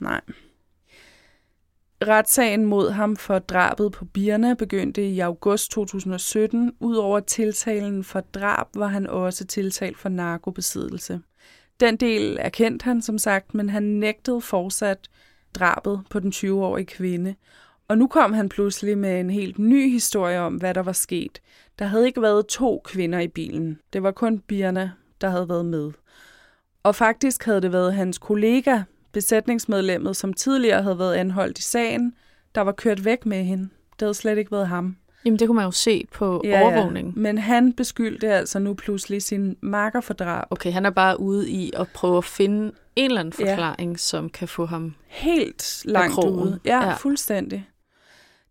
Retssagen mod ham for drabet på Birna begyndte i august 2017. Udover tiltalen for drab var han også tiltalt for narkobesiddelse. Den del erkendte han som sagt, men han nægtede fortsat drabet på den 20-årige kvinde. Og nu kom han pludselig med en helt ny historie om, hvad der var sket. Der havde ikke været 2 kvinder i bilen. Det var kun Birna, der havde været med. Og faktisk havde det været hans kollega, besætningsmedlemmet, som tidligere havde været anholdt i sagen, der var kørt væk med hende. Det havde slet ikke været ham. Jamen, det kunne man jo se på overvågningen. Ja. Men han beskyldte altså nu pludselig sin makker for drab. Okay, han er bare ude i at prøve at finde en eller anden forklaring, som kan få ham helt langt ude. Ja, fuldstændig.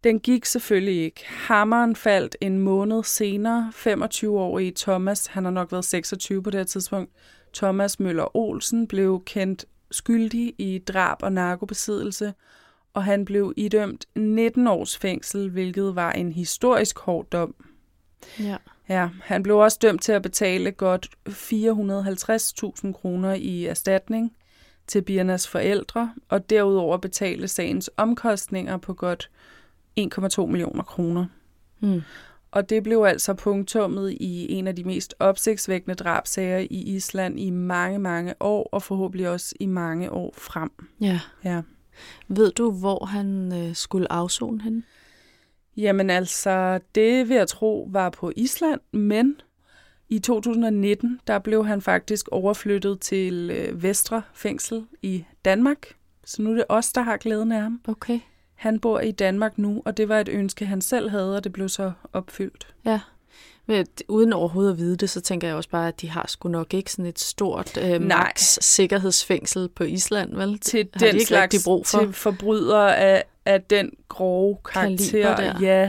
Den gik selvfølgelig ikke. Hammeren faldt en måned senere. 25-årige Thomas, han har nok været 26 på det her tidspunkt, Thomas Møller Olsen blev kendt skyldig i drab og narkobesiddelse, og han blev idømt 19 års fængsel, hvilket var en historisk hård dom. Ja. Ja, han blev også dømt til at betale godt 450.000 kroner i erstatning til Birnas forældre, og derudover betale sagens omkostninger på godt 1,2 millioner kroner. Og det blev altså punktummet i en af de mest opsigtsvækkende drabsager i Island i mange, mange år, og forhåbentlig også i mange år frem. Ja. Ved du, hvor han skulle afsone henne? Jamen altså, det vil jeg tro var på Island, men i 2019, der blev han faktisk overflyttet til Vestre Fængsel i Danmark. Så nu er det os, der har glæden af ham. Okay. Han bor i Danmark nu, og det var et ønske, han selv havde, og det blev så opfyldt. Ja, men uden overhovedet at vide det, så tænker jeg også bare, at de har sgu nok ikke sådan et stort max sikkerhedsfængsel på Island, vel? Til den de slags brug for? Til forbrydere af den grove karakter. Ja.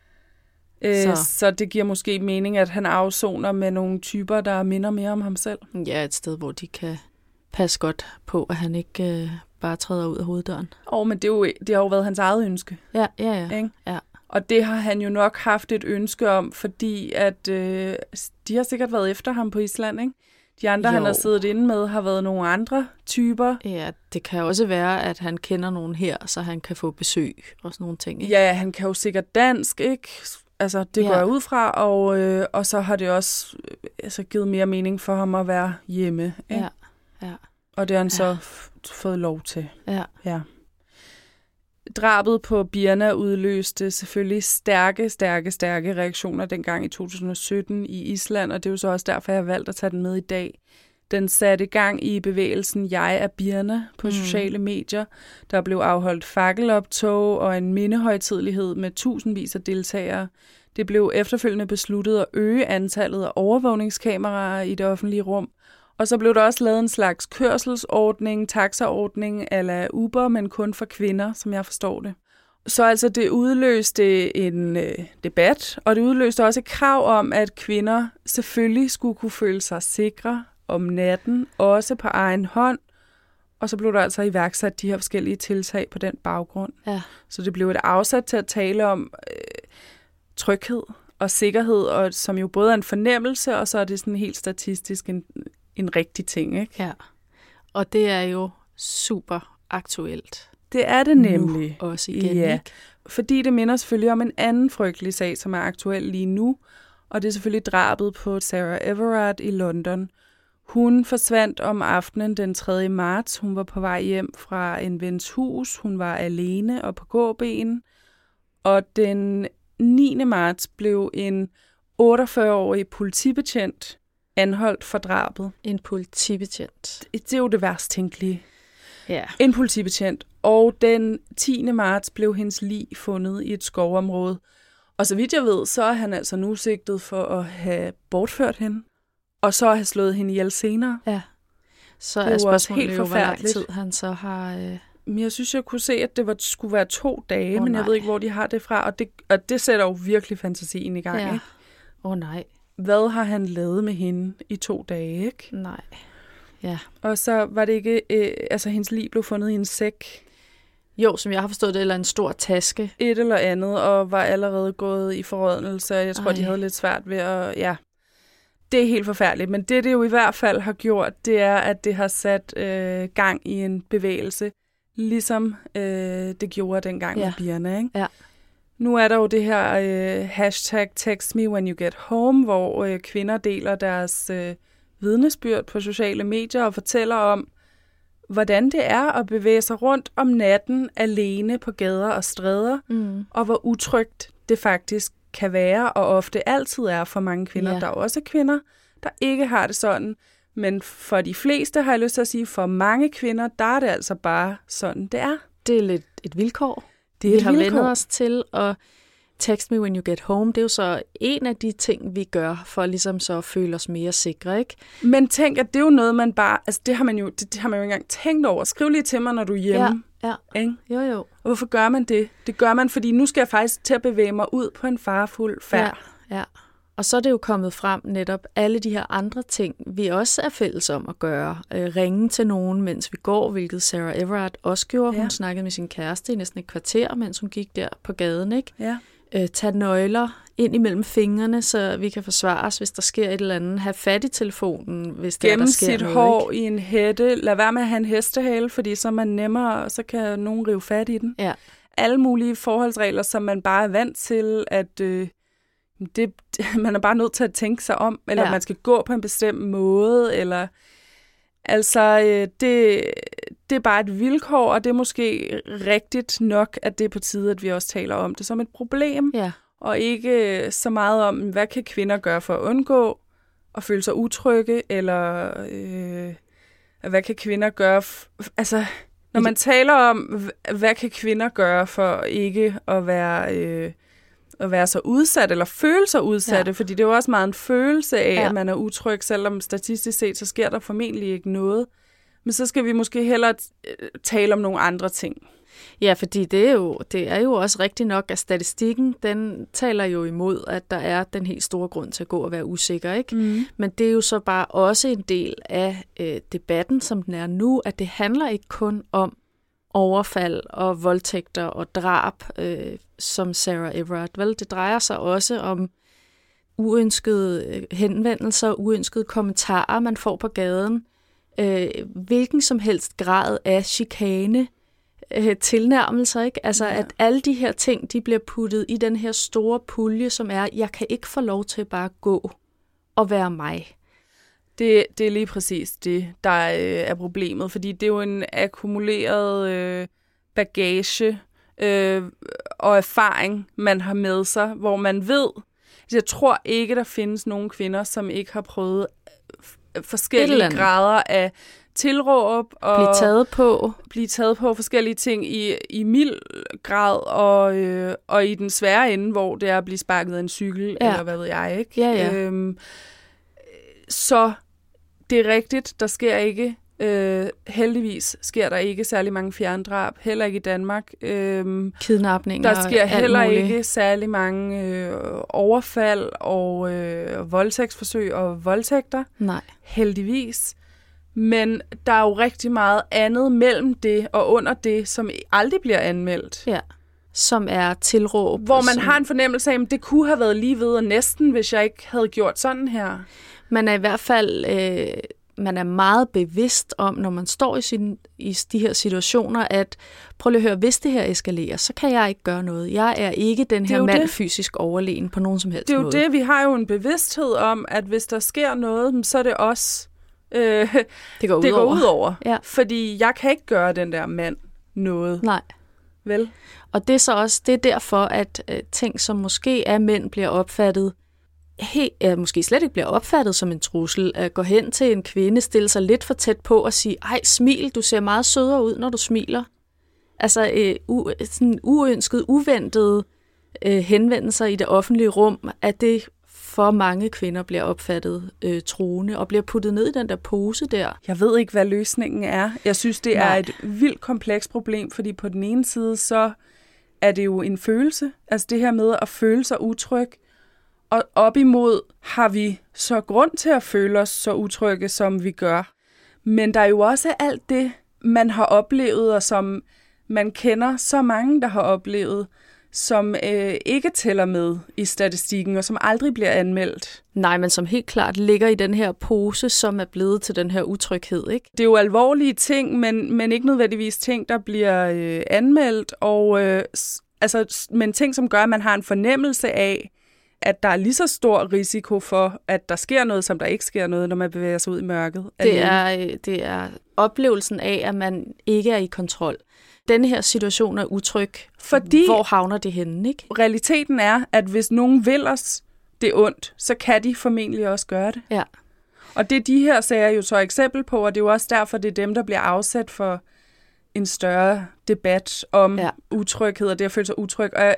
Så det giver måske mening, at han afsoner med nogle typer, der minder mere om ham selv. Ja, et sted, hvor de kan passe godt på, at han ikke bare træder ud af hoveddøren. Men det har jo været hans eget ønske. Ja. Ikke? Ja. Og det har han jo nok haft et ønske om, fordi at de har sikkert været efter ham på Island, ikke? De andre, han har siddet inde med, har været nogle andre typer. Ja, det kan også være, at han kender nogen her, så han kan få besøg og sådan nogle ting, ikke? Ja, han kan jo sikkert dansk, ikke? Altså, det går jeg ud fra, og så har det også givet mere mening for ham at være hjemme, ikke? Ja. Og det har han så fået lov til. Ja. Drabet på Birna udløste selvfølgelig stærke reaktioner dengang i 2017 i Island, og det er jo så også derfor, jeg har valgt at tage den med i dag. Den satte gang i bevægelsen Jeg er Birna på sociale medier. Der blev afholdt fakkeloptog og en mindehøjtidelighed med tusindvis af deltagere. Det blev efterfølgende besluttet at øge antallet af overvågningskameraer i det offentlige rum. Og så blev der også lavet en slags kørselsordning, taxaordning a la Uber, men kun for kvinder, som jeg forstår det. Så altså det udløste en debat, og det udløste også et krav om, at kvinder selvfølgelig skulle kunne føle sig sikre om natten, også på egen hånd. Og så blev der altså iværksat de her forskellige tiltag på den baggrund. Ja. Så det blev et afsat til at tale om tryghed og sikkerhed, og som jo både er en fornemmelse, og så er det sådan helt statistisk en rigtig ting, ikke? Ja, og det er jo super aktuelt. Det er det nemlig. Nu også igen, ja. Ikke? Fordi det minder selvfølgelig om en anden frygtelig sag, som er aktuel lige nu, og det er selvfølgelig drabet på Sarah Everard i London. Hun forsvandt om aftenen den 3. marts. Hun var på vej hjem fra en vens hus. Hun var alene og på gåben. Og den 9. marts blev en 48-årig politibetjent anholdt for drabet. En politibetjent. Det er jo det værst tænkelige. Ja. En politibetjent. Og den 10. marts blev hendes lig fundet i et skovområde. Og så vidt jeg ved, så er han altså nu sigtet for at have bortført hende. Og så have slået hende ihjel senere. Ja. Så det er spørgsmålet helt jo, hvor lang forfærdeligt. tid han så har... Men jeg synes, jeg kunne se, at det skulle være 2 dage, men jeg ved ikke, hvor de har det fra. Og det sætter jo virkelig fantasien i gang, ja. ikke? Nej. Hvad har han lavet med hende i 2 dage, ikke? Nej. Ja. Og så var det ikke... hendes lig blev fundet i en sæk. Jo, som jeg har forstået det, eller en stor taske. Et eller andet, og var allerede gået i forrådnelse. Jeg tror, de havde lidt svært ved at... Ja, det er helt forfærdeligt. Men det jo i hvert fald har gjort, det er, at det har sat gang i en bevægelse. Ligesom det gjorde dengang med Birna, ikke? Ja. Nu er der jo det her hashtag text me when you get home, hvor kvinder deler deres vidnesbyrd på sociale medier og fortæller om, hvordan det er at bevæge sig rundt om natten alene på gader og stræder, og hvor utrygt det faktisk kan være, og ofte altid er for mange kvinder. Ja. Der er også kvinder, der ikke har det sådan, men for de fleste, har jeg lyst til at sige, for mange kvinder, der er det altså bare sådan, det er. Det er lidt et vilkår. Det er vi har vendt os til, og text me when you get home, det er jo så en af de ting, vi gør, for ligesom så at føle os mere sikre, ikke? Men tænk, at det er jo noget, man bare, altså det har man jo ikke engang tænkt over. Skriv lige til mig, når du er hjemme. Ja. Ikke? Jo. Og hvorfor gør man det? Det gør man, fordi nu skal jeg faktisk til at bevæge mig ud på en farefuld færd. Ja. Og så er det jo kommet frem netop alle de her andre ting, vi også er fælles om at gøre. Ringe til nogen, mens vi går, hvilket Sarah Everard også gjorde. Hun snakkede med sin kæreste i næsten et kvarter, mens hun gik der på gaden, ikke? Ja. Tag nøgler ind imellem fingrene, så vi kan forsvare os, hvis der sker et eller andet. Have fat i telefonen, hvis der sker noget. Gemme sit hår i en hætte. Lad være med at have en hestehale, fordi så er man nemmere, og så kan nogen rive fat i den. Ja. Alle mulige forholdsregler, som man bare er vant til, at man er bare nødt til at tænke sig om, eller man skal gå på en bestemt måde, eller altså det er bare et vilkår, og det er måske rigtigt nok, at det er på tide, at vi også taler om det som et problem, og ikke så meget om, hvad kan kvinder gøre for at undgå at føle sig utrygge, eller hvad kan kvinder gøre, altså når man taler om, hvad kan kvinder gøre for ikke at være så udsat, eller føle sig udsatte, fordi det er jo også meget en følelse af, at man er utryg, selvom statistisk set, så sker der formentlig ikke noget. Men så skal vi måske hellere tale om nogle andre ting. Ja, fordi det er jo også rigtigt nok, at statistikken, den taler jo imod, at der er den helt store grund til at gå og være usikker, ikke? Mm. Men det er jo så bare også en del af debatten, som den er nu, at det handler ikke kun om overfald og voldtægter og drab, som Sarah Everard. Vel, det drejer sig også om uønskede henvendelser, uønskede kommentarer, man får på gaden, hvilken som helst grad af chikane, tilnærmelser, ikke? Altså, at alle de her ting, de bliver puttet i den her store pulje, som er, jeg kan ikke få lov til bare at gå og være mig. Det er lige præcis det, der er problemet, fordi det er jo en akkumuleret bagage og erfaring, man har med sig, hvor man ved, jeg tror ikke, der findes nogen kvinder, som ikke har prøvet forskellige grader af tilråb og blive taget på forskellige ting i mild grad og i den svære ende, hvor det er at blive sparket af en cykel, eller hvad ved jeg, ikke? Ja. Så det er rigtigt, der sker ikke, heldigvis sker der ikke særlig mange fjerndrab, heller ikke i Danmark. Kidnapninger. Der sker heller ikke særlig mange overfald og voldtægtsforsøg og voldtægter. Nej. Heldigvis. Men der er jo rigtig meget andet mellem det og under det, som aldrig bliver anmeldt. Ja, som er tilråb. Hvor man har en fornemmelse af, at det kunne have været lige ved og næsten, hvis jeg ikke havde gjort sådan her. Man er i hvert fald man er meget bevidst om, når man står i de her situationer, at prøv lige at høre, hvis det her eskalerer, så kan jeg ikke gøre noget. Jeg er ikke den her mand fysisk overlegen på nogen som helst måde. Det er jo det, vi har jo en bevidsthed om, at hvis der sker noget, så er det os, det går ud over. Ja. Fordi jeg kan ikke gøre den der mand noget. Nej. Vel? Og det er så også det er derfor, at ting, som måske af mænd bliver opfattet, måske slet ikke bliver opfattet som en trussel, at gå hen til en kvinde, stille sig lidt for tæt på og sige, ej, smil, du ser meget sødere ud, når du smiler. Altså sådan uønsket, uventede henvendelser i det offentlige rum, at det for mange kvinder bliver opfattet truende og bliver puttet ned i den der pose der. Jeg ved ikke, hvad løsningen er. Jeg synes, det er et vildt komplekst problem, fordi på den ene side, så er det jo en følelse. Altså det her med at føle sig utryg. Og op imod har vi så grund til at føle os så utrygge, som vi gør. Men der er jo også alt det, man har oplevet, og som man kender så mange, der har oplevet, som ikke tæller med i statistikken, og som aldrig bliver anmeldt. Nej, men som helt klart ligger i den her pose, som er blevet til den her utryghed, ikke? Det er jo alvorlige ting, men ikke nødvendigvis ting, der bliver anmeldt, og men ting, som gør, at man har en fornemmelse af, at der er lige så stor risiko for, at der sker noget, som der ikke sker noget, når man bevæger sig ud i mørket. Det er oplevelsen af, at man ikke er i kontrol. Denne her situation er utryg. Fordi hvor havner det henne, ikke? Realiteten er, at hvis nogen vil os det ondt, så kan de formentlig også gøre det. Ja. Og det er de her sager jo så eksempel på, og det er jo også derfor, det er dem, der bliver afsat for en større debat om utryghed, og det at føle sig utryg. Og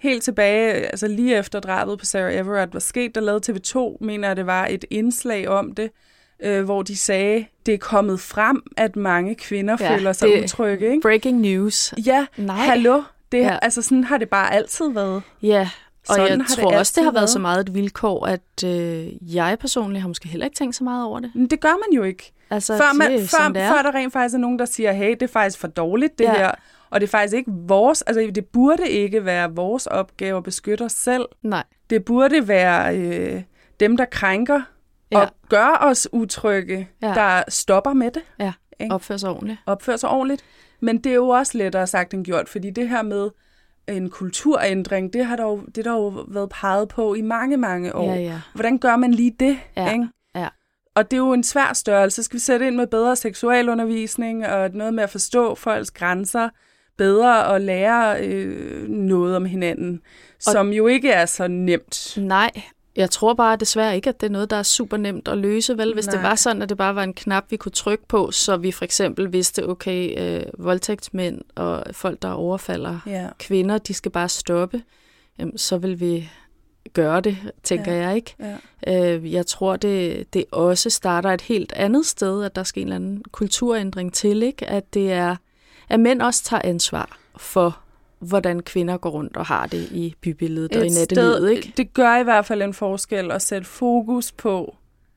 helt tilbage, altså lige efter drabet på Sarah Everard var sket, der lavede TV2, mener jeg, det var et indslag om det, hvor de sagde, det er kommet frem, at mange kvinder føler sig utrygge. Ikke? Breaking news. Ja, hallo. Altså sådan har det bare altid været. Ja, og sådan jeg tror også, det har været så meget et vilkår, at jeg personligt har måske heller ikke tænkt så meget over det. Men det gør man jo ikke. Altså, før der rent faktisk er nogen, der siger, hey, det er faktisk for dårligt det her, og det er faktisk ikke vores, altså det burde ikke være vores opgave at beskytte os selv. Nej. Det burde være dem, der krænker og gør os utrygge, der stopper med det. Ja, opfører sig ordentligt. Men det er jo også lettere sagt end gjort, fordi det her med en kulturændring, det har der jo været peget på i mange, mange år. Ja. Hvordan gør man lige det? Ja. Ikke? Ja. Og det er jo en svær størrelse. Så skal vi sætte ind med bedre seksualundervisning og noget med at forstå folks grænser bedre og lære noget om hinanden, som jo ikke er så nemt. Nej, jeg tror bare desværre ikke, at det er noget, der er super nemt at løse, vel? Hvis det var sådan, at det bare var en knap, vi kunne trykke på, så vi for eksempel vidste, okay, voldtægtsmænd og folk, der overfalder kvinder, de skal bare stoppe, jamen, så vil vi gøre det, tænker jeg ikke. Ja. Jeg tror, det også starter et helt andet sted, at der skal en eller anden kulturændring til, ikke? At det er, at mænd også tager ansvar for, hvordan kvinder går rundt og har det i bybilledet og i nattelivet, ikke? Det gør i hvert fald en forskel at sætte fokus på,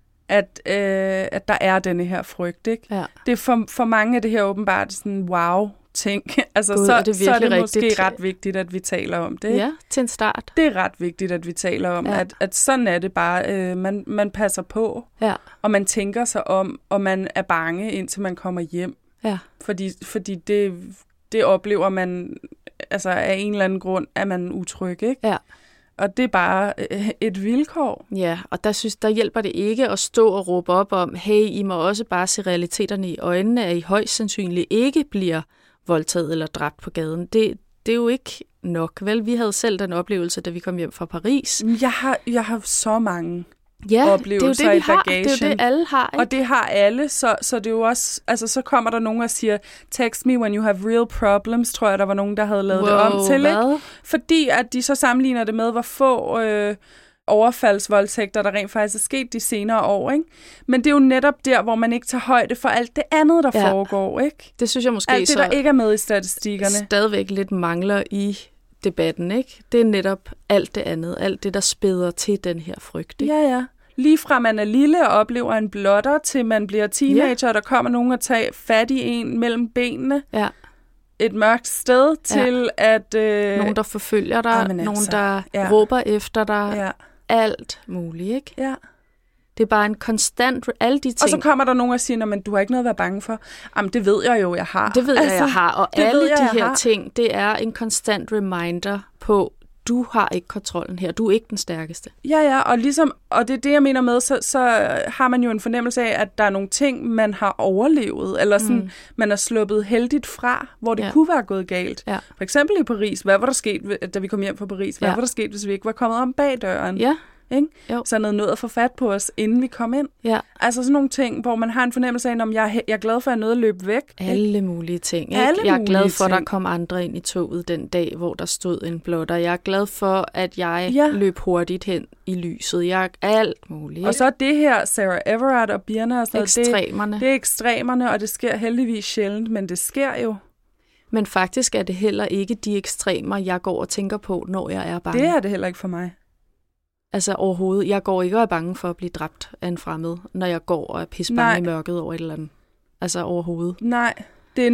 at der er denne her frygt, ikke? Ja. Det er for mange af det her åbenbart sådan wow-ting. Altså, God, så er det måske ret vigtigt, at vi taler om det. Ja, til en start. Det er ret vigtigt, at vi taler om, at sådan er det bare. Man passer på, og man tænker sig om, og man er bange, indtil man kommer hjem. Ja. Fordi det oplever man, altså af en eller anden grund, er man utryg, ikke? Ja. Og det er bare et vilkår. Ja, og der hjælper det ikke at stå og råbe op om, hey, I må også bare se realiteterne i øjnene, at I højst sandsynligt ikke bliver voldtaget eller dræbt på gaden. Det er jo ikke nok, vel? Vi havde selv den oplevelse, da vi kom hjem fra Paris. Jeg har så mange det oplevelser er jo det, i bagagen. Det er jo det, alle har, ikke? Og det har alle, så det er jo også, altså så kommer der nogen og siger, text me when you have real problems, tror jeg, der var nogen, der havde lavet det om til, ikke? Fordi at de så sammenligner det med, hvor få overfaldsvoldtægter, der rent faktisk er sket de senere år, ikke? Men det er jo netop der, hvor man ikke tager højde for alt det andet, der foregår, ikke? Det synes jeg måske alt det, der ikke er med i statistikkerne. Stadigvæk lidt mangler i debatten, ikke? Det er netop alt det andet, alt det, der spæder til den her frygt, ikke? Ja. Lige fra man er lille og oplever en blotter, til man bliver teenager, og der kommer nogen og tager fat i en mellem benene. Ja. Et mørkt sted til, at nogen, der forfølger dig, nogen, der råber efter dig. Ja. Alt muligt, ikke? Ja. Det er bare en konstant, alle de ting. Og så kommer der nogen og siger, men du har ikke noget at være bange for. Jamen, det ved jeg jo, jeg har. Det ved jeg har. Og alle de her ting, det er en konstant reminder på, du har ikke kontrollen her. Du er ikke den stærkeste. Ja, og det er det, jeg mener med, så har man jo en fornemmelse af, at der er nogle ting, man har overlevet, eller sådan, man er sluppet heldigt fra, hvor det kunne være gået galt. Ja. For eksempel i Paris. Hvad var der sket, da vi kom hjem fra Paris? Hvad var der sket, hvis vi ikke var kommet om bag døren? Ja. Ikke? Så noget at få fat på os, inden vi kom ind. Ja. Altså sådan nogle ting, hvor man har en fornemmelse af, om jeg er glad for, at jeg nåede at løbe væk. Alle mulige ting. Ikke? Jeg er glad for, at der kom andre ind i toget den dag, hvor der stod en blotter. Jeg er glad for, at jeg løb hurtigt hen i lyset. Jeg er alt muligt. Og så er det her, Sarah Everard og Birna og sådan noget. Ekstremerne. Det er ekstremerne, og det sker heldigvis sjældent, men det sker jo. Men faktisk er det heller ikke de ekstremer, jeg går og tænker på, når jeg er bange. Det er det heller ikke for mig. Altså overhovedet. Jeg går ikke og er bange for at blive dræbt af en fremmed, når jeg går og er pissebange i mørket over et eller andet. Altså overhovedet. Nej, det er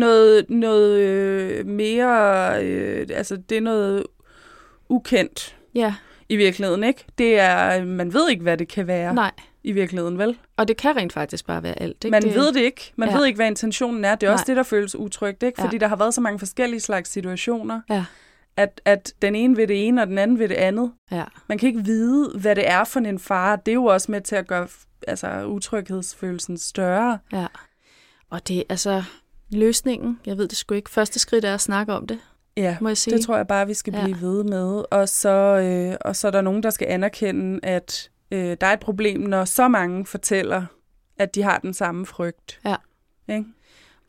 noget mere... altså det er noget ukendt i virkeligheden, ikke? Det er... Man ved ikke, hvad det kan være. Nej. I virkeligheden, vel? Og det kan rent faktisk bare være alt, ikke? Man ved det ikke. Man ved ikke, hvad intentionen er. Det er også det, der føles utrygt, ikke? Fordi der har været så mange forskellige slags situationer. Ja. At den ene vil det ene, og den anden vil det andet. Ja. Man kan ikke vide, hvad det er for en fare. Det er jo også med til at gøre utryghedsfølelsen større. Ja. Og det er altså løsningen. Jeg ved det sgu ikke. Første skridt er at snakke om det. Ja, må jeg sige. Det tror jeg bare, vi skal blive ved med. Og så er der nogen, der skal anerkende, at der er et problem, når så mange fortæller, at de har den samme frygt. Ja. Ikke?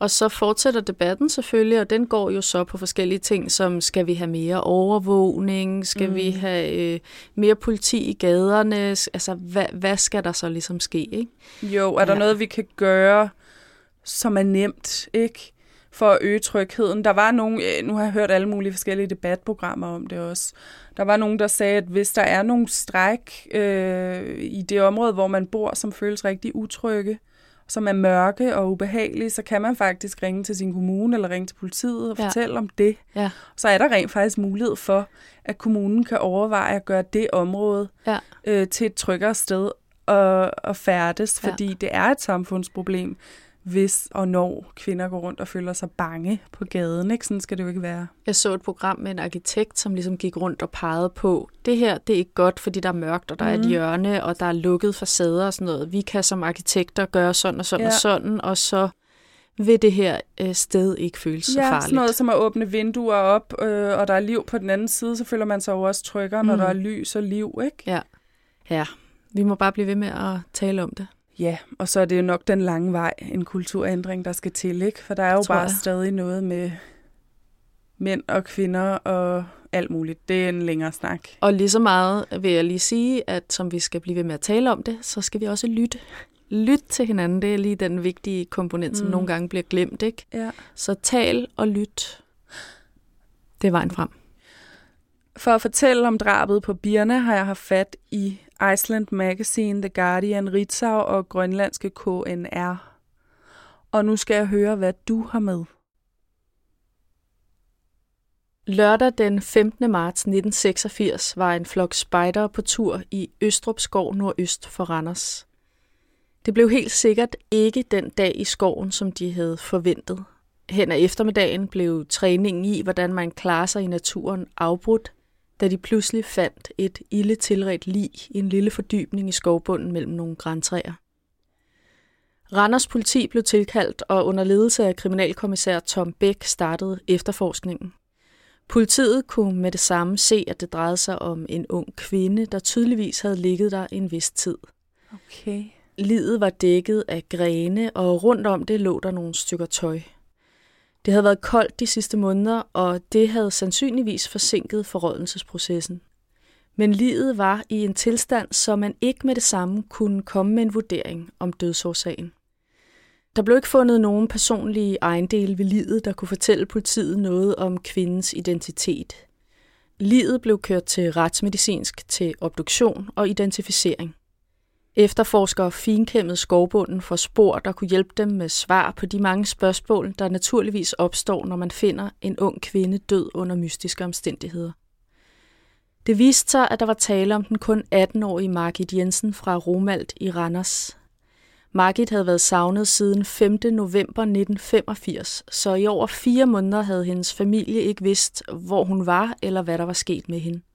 Og så fortsætter debatten selvfølgelig, og den går jo så på forskellige ting, som skal vi have mere overvågning, skal vi have mere politi i gaderne, altså hvad skal der så ligesom ske, ikke? Jo, er der noget, vi kan gøre, som er nemt, ikke? For at øge trygheden. Der var nogen, nu har jeg hørt alle mulige forskellige debatprogrammer om det også. Der var nogen, der sagde, at hvis der er nogle stræk i det område, hvor man bor, som føles rigtig utrygge, som er mørke og ubehagelige, så kan man faktisk ringe til sin kommune eller ringe til politiet og fortælle om det. Ja. Så er der rent faktisk mulighed for, at kommunen kan overveje at gøre det område til et tryggere sted at færdes, fordi det er et samfundsproblem, hvis og når kvinder går rundt og føler sig bange på gaden. Ikke? Sådan skal det jo ikke være. Jeg så et program med en arkitekt, som ligesom gik rundt og pegede på, det her, det er ikke godt, fordi der er mørkt, og der er et hjørne, og der er lukket facader og sådan noget. Vi kan som arkitekter gøre sådan og sådan og sådan, og så vil det her sted ikke føles så farligt. Ja, sådan noget som at åbne vinduer op, og der er liv på den anden side, så føler man sig jo også tryggere, når der er lys og liv, ikke? Ja, vi må bare blive ved med at tale om det. Ja, og så er det jo nok den lange vej, en kulturændring, der skal til, ikke? For der er jo bare stadig noget med mænd og kvinder og alt muligt. Det er en længere snak. Og lige så meget vil jeg lige sige, at som vi skal blive ved med at tale om det, så skal vi også lytte. Lyt til hinanden, det er lige den vigtige komponent, som nogle gange bliver glemt, ikke? Ja. Så tal og lyt. Det er vejen frem. For at fortælle om drabet på Birna, har jeg haft fat i Iceland Magazine, The Guardian, Ritzau og grønlandske KNR. Og nu skal jeg høre, hvad du har med. Lørdag den 15. marts 1986 var en flok spejdere på tur i Østrup skov nordøst for Randers. Det blev helt sikkert ikke den dag i skoven, som de havde forventet. Hen ad eftermiddagen blev træningen i, hvordan man klarer sig i naturen, afbrudt, da de pludselig fandt et ilde tilredt lig i en lille fordybning i skovbunden mellem nogle grantræer. Randers politi blev tilkaldt, og under ledelse af kriminalkommissær Tom Bæk startede efterforskningen. Politiet kunne med det samme se, at det drejede sig om en ung kvinde, der tydeligvis havde ligget der en vis tid. Okay. Liget var dækket af grene, og rundt om det lå der nogle stykker tøj. Det havde været koldt de sidste måneder, og det havde sandsynligvis forsinket forrådnelsesprocessen. Men liget var i en tilstand, så man ikke med det samme kunne komme med en vurdering om dødsårsagen. Der blev ikke fundet nogen personlige ejendele ved liget, der kunne fortælle politiet noget om kvindens identitet. Liget blev kørt til retsmedicinsk til obduktion og identificering. Efterforskere finkæmmede skovbunden for spor, der kunne hjælpe dem med svar på de mange spørgsmål, der naturligvis opstår, når man finder en ung kvinde død under mystiske omstændigheder. Det viste sig, at der var tale om den kun 18-årige Margit Jensen fra Romalt i Randers. Margit havde været savnet siden 5. november 1985, så i over 4 måneder havde hendes familie ikke vidst, hvor hun var eller hvad der var sket med hende.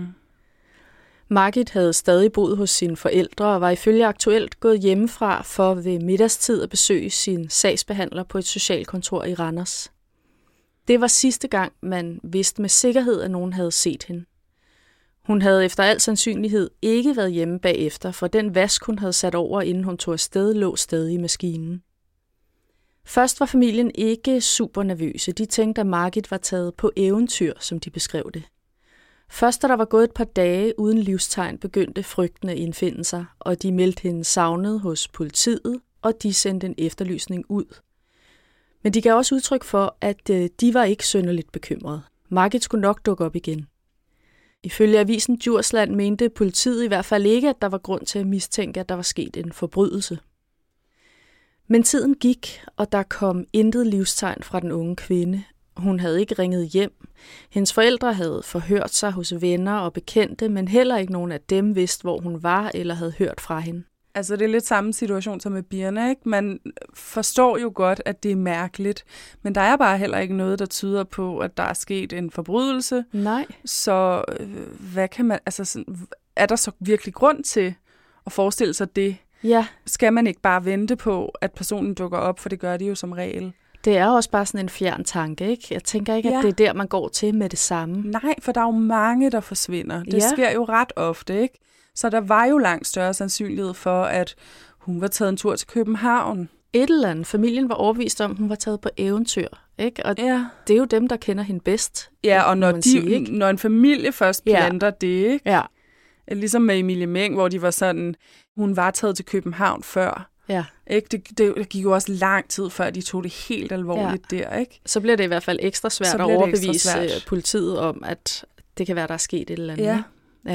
Margit havde stadig boet hos sine forældre og var ifølge Aktuelt gået hjemmefra for ved middagstid at besøge sin sagsbehandler på et socialkontor i Randers. Det var sidste gang, man vidste med sikkerhed, at nogen havde set hende. Hun havde efter al sandsynlighed ikke været hjemme bagefter, for den vask, hun havde sat over, inden hun tog afsted, lå stadig i maskinen. Først var familien ikke super nervøse. De tænkte, at Margit var taget på eventyr, som de beskrev det. Først da der var gået et par dage uden livstegn, begyndte frygten at indfinde sig, og de meldte hende savnet hos politiet, og de sendte en efterlysning ud. Men de gav også udtryk for, at de var ikke synderligt bekymrede. Margit skulle nok dukke op igen. Ifølge avisen Djursland mente politiet i hvert fald ikke, at der var grund til at mistænke, at der var sket en forbrydelse. Men tiden gik, og der kom intet livstegn fra den unge kvinde. Hun havde ikke ringet hjem. Hendes forældre havde forhørt sig hos venner og bekendte, men heller ikke nogen af dem vidste, hvor hun var eller havde hørt fra hende. Altså, det er lidt samme situation som med Birna, ikke? Man forstår jo godt, at det er mærkeligt, men der er bare heller ikke noget, der tyder på, at der er sket en forbrydelse. Nej. Så hvad kan man, altså, sådan, er der så virkelig grund til at forestille sig det? Ja. Skal man ikke bare vente på, at personen dukker op, for det gør de jo som regel? Det er også bare sådan en fjern tanke, ikke? Jeg tænker ikke, at det er der, man går til med det samme. Nej, for der er jo mange, der forsvinder. Det sker jo ret ofte, ikke? Så der var jo langt større sandsynlighed for, at hun var taget en tur til København. et eller andet. Familien var overbevist om, at hun var taget på eventyr. Ikke? Og det er jo dem, der kender hende bedst. Ja, og når en familie først planter det, ikke? Ja. Ligesom med Emilie Meng, hvor de var sådan, hun var taget til København før. Ja. Ikke? Det gik jo også lang tid, før de tog det helt alvorligt der, ikke? Så bliver det i hvert fald ekstra svært at overbevise politiet om, at det kan være, der er sket et eller andet. Ja.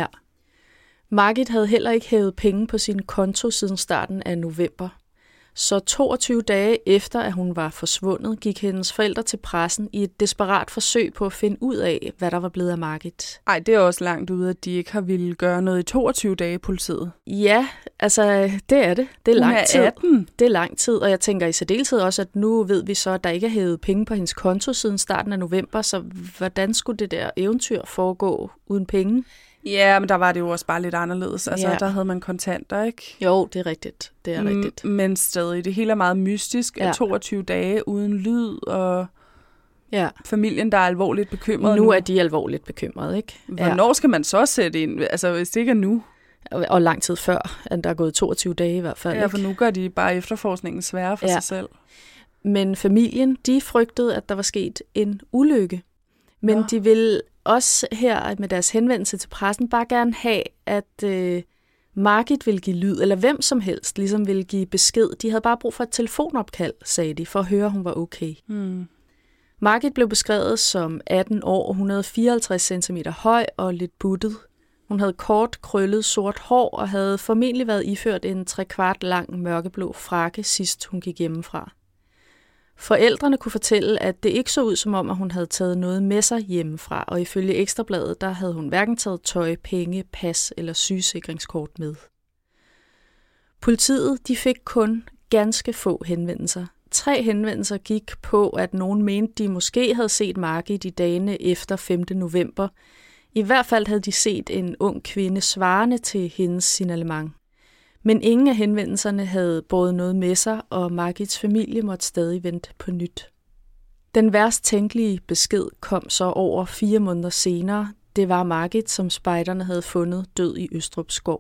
Margit havde heller ikke hævet penge på sin konto siden starten af november. Så 22 dage efter, at hun var forsvundet, gik hendes forældre til pressen i et desperat forsøg på at finde ud af, hvad der var blevet af Margit. Ej, det er også langt ude, at de ikke har ville gøre noget i 22 dage, politiet. Ja, altså det er det. Det er lang tid. 18. Det er lang tid, og jeg tænker i særdeleshed også, at nu ved vi så, at der ikke er hævet penge på hendes konto siden starten af november, så hvordan skulle det der eventyr foregå uden penge? Ja, men der var det jo også bare lidt anderledes. Altså, der havde man kontanter, ikke? Jo, det er rigtigt. Det er rigtigt. Men stadig, det hele er meget mystisk. 22 dage uden lyd, og familien, der er alvorligt bekymret nu. Nu er de alvorligt bekymrede, ikke? Hvornår skal man så sætte ind? Altså, hvis det ikke er nu? Og lang tid før, at der er gået 22 dage i hvert fald. Ja, for nu gør de bare efterforskningen sværere for sig selv. Men familien, de frygtede, at der var sket en ulykke. Men de ville også her med deres henvendelse til pressen bare gerne have, at Margit ville give lyd, eller hvem som helst ligesom ville give besked. De havde bare brug for et telefonopkald, sagde de, for at høre, at hun var okay. Margit blev beskrevet som 18 år, 154 cm høj og lidt buttet. Hun havde kort, krøllet, sort hår og havde formentlig været iført en 3/4 lang mørkeblå frakke, sidst hun gik hjemmefra. Forældrene kunne fortælle, at det ikke så ud som om, at hun havde taget noget med sig hjemmefra, og ifølge Ekstrabladet, der havde hun hverken taget tøj, penge, pas eller sygesikringskort med. Politiet, de fik kun ganske få henvendelser. 3 henvendelser gik på, at nogen mente, de måske havde set Margit i dagene efter 5. november. I hvert fald havde de set en ung kvinde svarende til hendes signalement. Men ingen af henvendelserne havde båret noget med sig, og Margits familie måtte stadig vente på nyt. Den værst tænkelige besked kom så over 4 måneder senere. Det var Margit, som spejderne havde fundet død i Østrup Skov.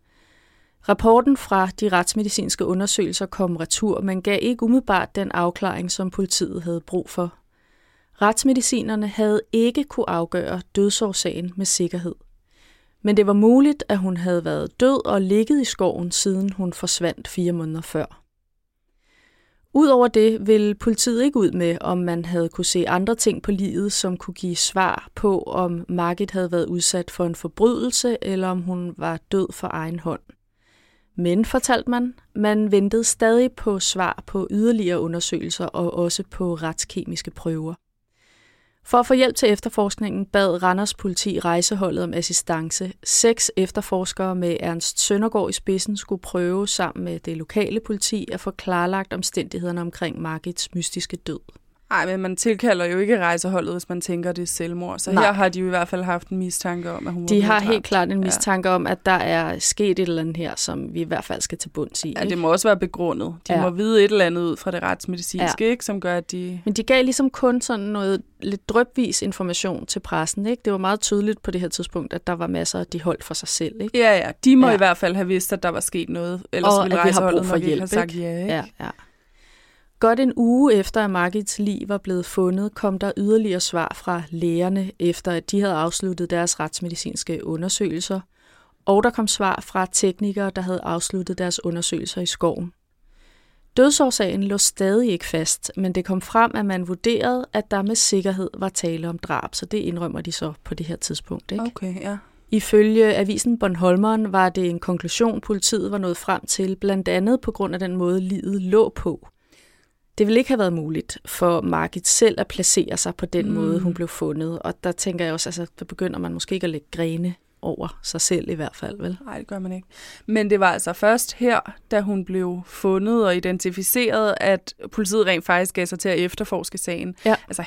Rapporten fra de retsmedicinske undersøgelser kom retur, men gav ikke umiddelbart den afklaring, som politiet havde brug for. Retsmedicinerne havde ikke kunne afgøre dødsårsagen med sikkerhed. Men det var muligt, at hun havde været død og ligget i skoven, siden hun forsvandt 4 måneder før. Udover det ville politiet ikke ud med, om man havde kunne se andre ting på livet, som kunne give svar på, om Margit havde været udsat for en forbrydelse, eller om hun var død for egen hånd. Men, fortalte man ventede stadig på svar på yderligere undersøgelser og også på retskemiske prøver. For at få hjælp til efterforskningen bad Randers politi rejseholdet om assistance. 6 efterforskere med Ernst Søndergaard i spidsen skulle prøve sammen med det lokale politi at få klarlagt omstændighederne omkring Margits mystiske død. Nej, men man tilkalder jo ikke rejseholdet, hvis man tænker, det er selvmord. Så her har de jo i hvert fald haft en mistanke om, at hun var De har helt klart en mistanke om, at der er sket et eller andet her, som vi i hvert fald skal til bunds i. Ja, det må også være begrundet. De må vide et eller andet ud fra det retsmedicinske, ikke, som gør, at de... Men de gav ligesom kun sådan noget lidt drypvis information til pressen, ikke? Det var meget tydeligt på det her tidspunkt, at der var masser, de holdt for sig selv, ikke? Ja. De må i hvert fald have vidst, at der var sket noget. Ellers og ville rejseholdet nok ikke have sagt ja, ikke? Ja. Godt en uge efter, at Margits lig var blevet fundet, kom der yderligere svar fra lægerne, efter at de havde afsluttet deres retsmedicinske undersøgelser, og der kom svar fra teknikere, der havde afsluttet deres undersøgelser i skoven. Dødsårsagen lå stadig ikke fast, men det kom frem, at man vurderede, at der med sikkerhed var tale om drab, så det indrømmer de så på det her tidspunkt, ikke? Okay, ja. Ifølge avisen Bornholmeren var det en konklusion, politiet var nået frem til, blandt andet på grund af den måde, liget lå på. Det ville ikke have været muligt for Margit selv at placere sig på den måde, hun blev fundet. Og der tænker jeg også, altså, der begynder man måske ikke at lægge grene over sig selv i hvert fald, vel? Nej, det gør man ikke. Men det var altså først her, da hun blev fundet og identificeret, at politiet rent faktisk gav sig til at efterforske sagen. Ja. Altså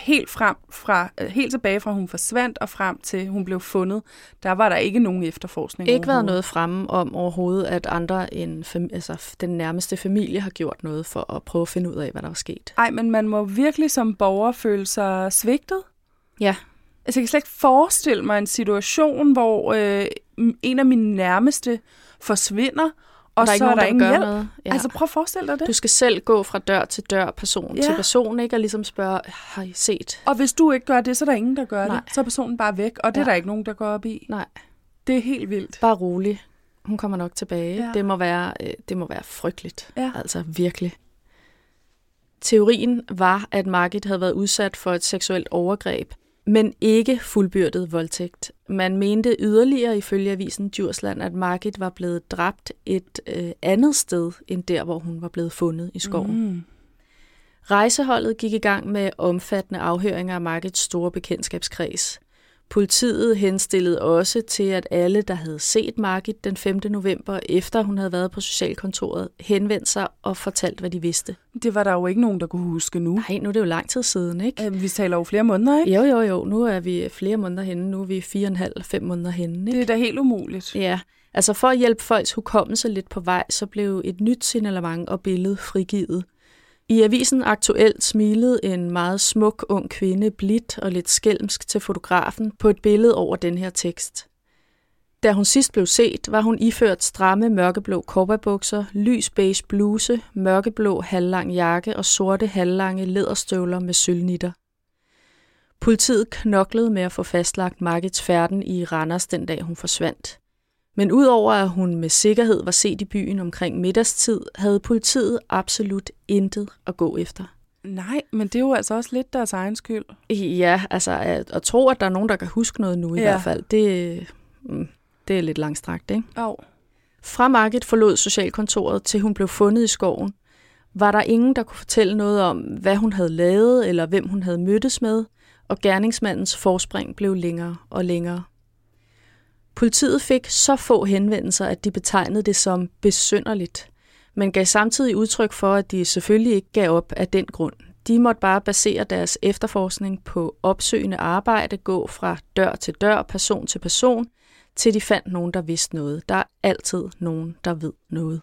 helt tilbage fra hun forsvandt og frem til hun blev fundet, der var der ikke nogen efterforskning. Ikke været noget fremme om overhovedet, at andre end den nærmeste familie har gjort noget for at prøve at finde ud af, hvad der var sket. Nej, men man må virkelig som borger føle sig svigtet. Ja. Altså, jeg kan slet ikke forestille mig en situation, hvor en af mine nærmeste forsvinder, Og der er så ikke nogen, er der ingen hjælp. noget. Ja. Altså prøv at forestille dig det. Du skal selv gå fra dør til dør, person til person, ikke? Og ligesom spørge, har I set? Og hvis du ikke gør det, så er der ingen, der gør Nej. det. Så er personen bare væk, og det er der ikke nogen, der går op i. Nej. Det er helt vildt. Bare rolig. Hun kommer nok tilbage. Ja. Det må være frygteligt. Ja. Altså virkelig. Teorien var, at Margit havde været udsat for et seksuelt overgreb, men ikke fuldbyrdet voldtægt. Man mente yderligere ifølge avisen Djursland, at Margit var blevet dræbt et andet sted, end der, hvor hun var blevet fundet i skoven. Rejseholdet gik i gang med omfattende afhøringer af Margits store bekendtskabskreds. Politiet henstillede også til, at alle, der havde set Margit den 5. november, efter hun havde været på socialkontoret, henvendte sig og fortalte, hvad de vidste. Det var der jo ikke nogen, der kunne huske nu. Nej, nu er det jo lang tid siden, ikke? Vi taler jo flere måneder, ikke? Jo. Nu er vi flere måneder henne. Nu er vi 4,5-5 måneder henne, ikke? Det er da helt umuligt. Ja, altså for at hjælpe folks hukommelse lidt på vej, så blev et nyt signalement og billede frigivet. I avisen Aktuelt smilede en meget smuk ung kvinde blidt og lidt skælmsk til fotografen på et billede over den her tekst. Da hun sidst blev set, var hun iført stramme mørkeblå cowboybukser, lys beige bluse, mørkeblå halvlang jakke og sorte halvlange læderstøvler med sølvnitter. Politiet knoklede med at få fastlagt Margits færden i Randers den dag hun forsvandt. Men udover at hun med sikkerhed var set i byen omkring middagstid, havde politiet absolut intet at gå efter. Nej, men det er jo altså også lidt deres egen skyld. Ja, altså at tro, at der er nogen, der kan huske noget nu i hvert fald, det er lidt langstrakt, ikke? Jo. Fra Margit forlod socialkontoret, til hun blev fundet i skoven, var der ingen, der kunne fortælle noget om, hvad hun havde lavet eller hvem hun havde mødtes med, og gerningsmandens forspring blev længere og længere. Politiet fik så få henvendelser, at de betegnede det som besynderligt, men gav samtidig udtryk for, at de selvfølgelig ikke gav op af den grund. De måtte bare basere deres efterforskning på opsøgende arbejde, gå fra dør til dør, person til person, til de fandt nogen, der vidste noget. Der er altid nogen, der ved noget.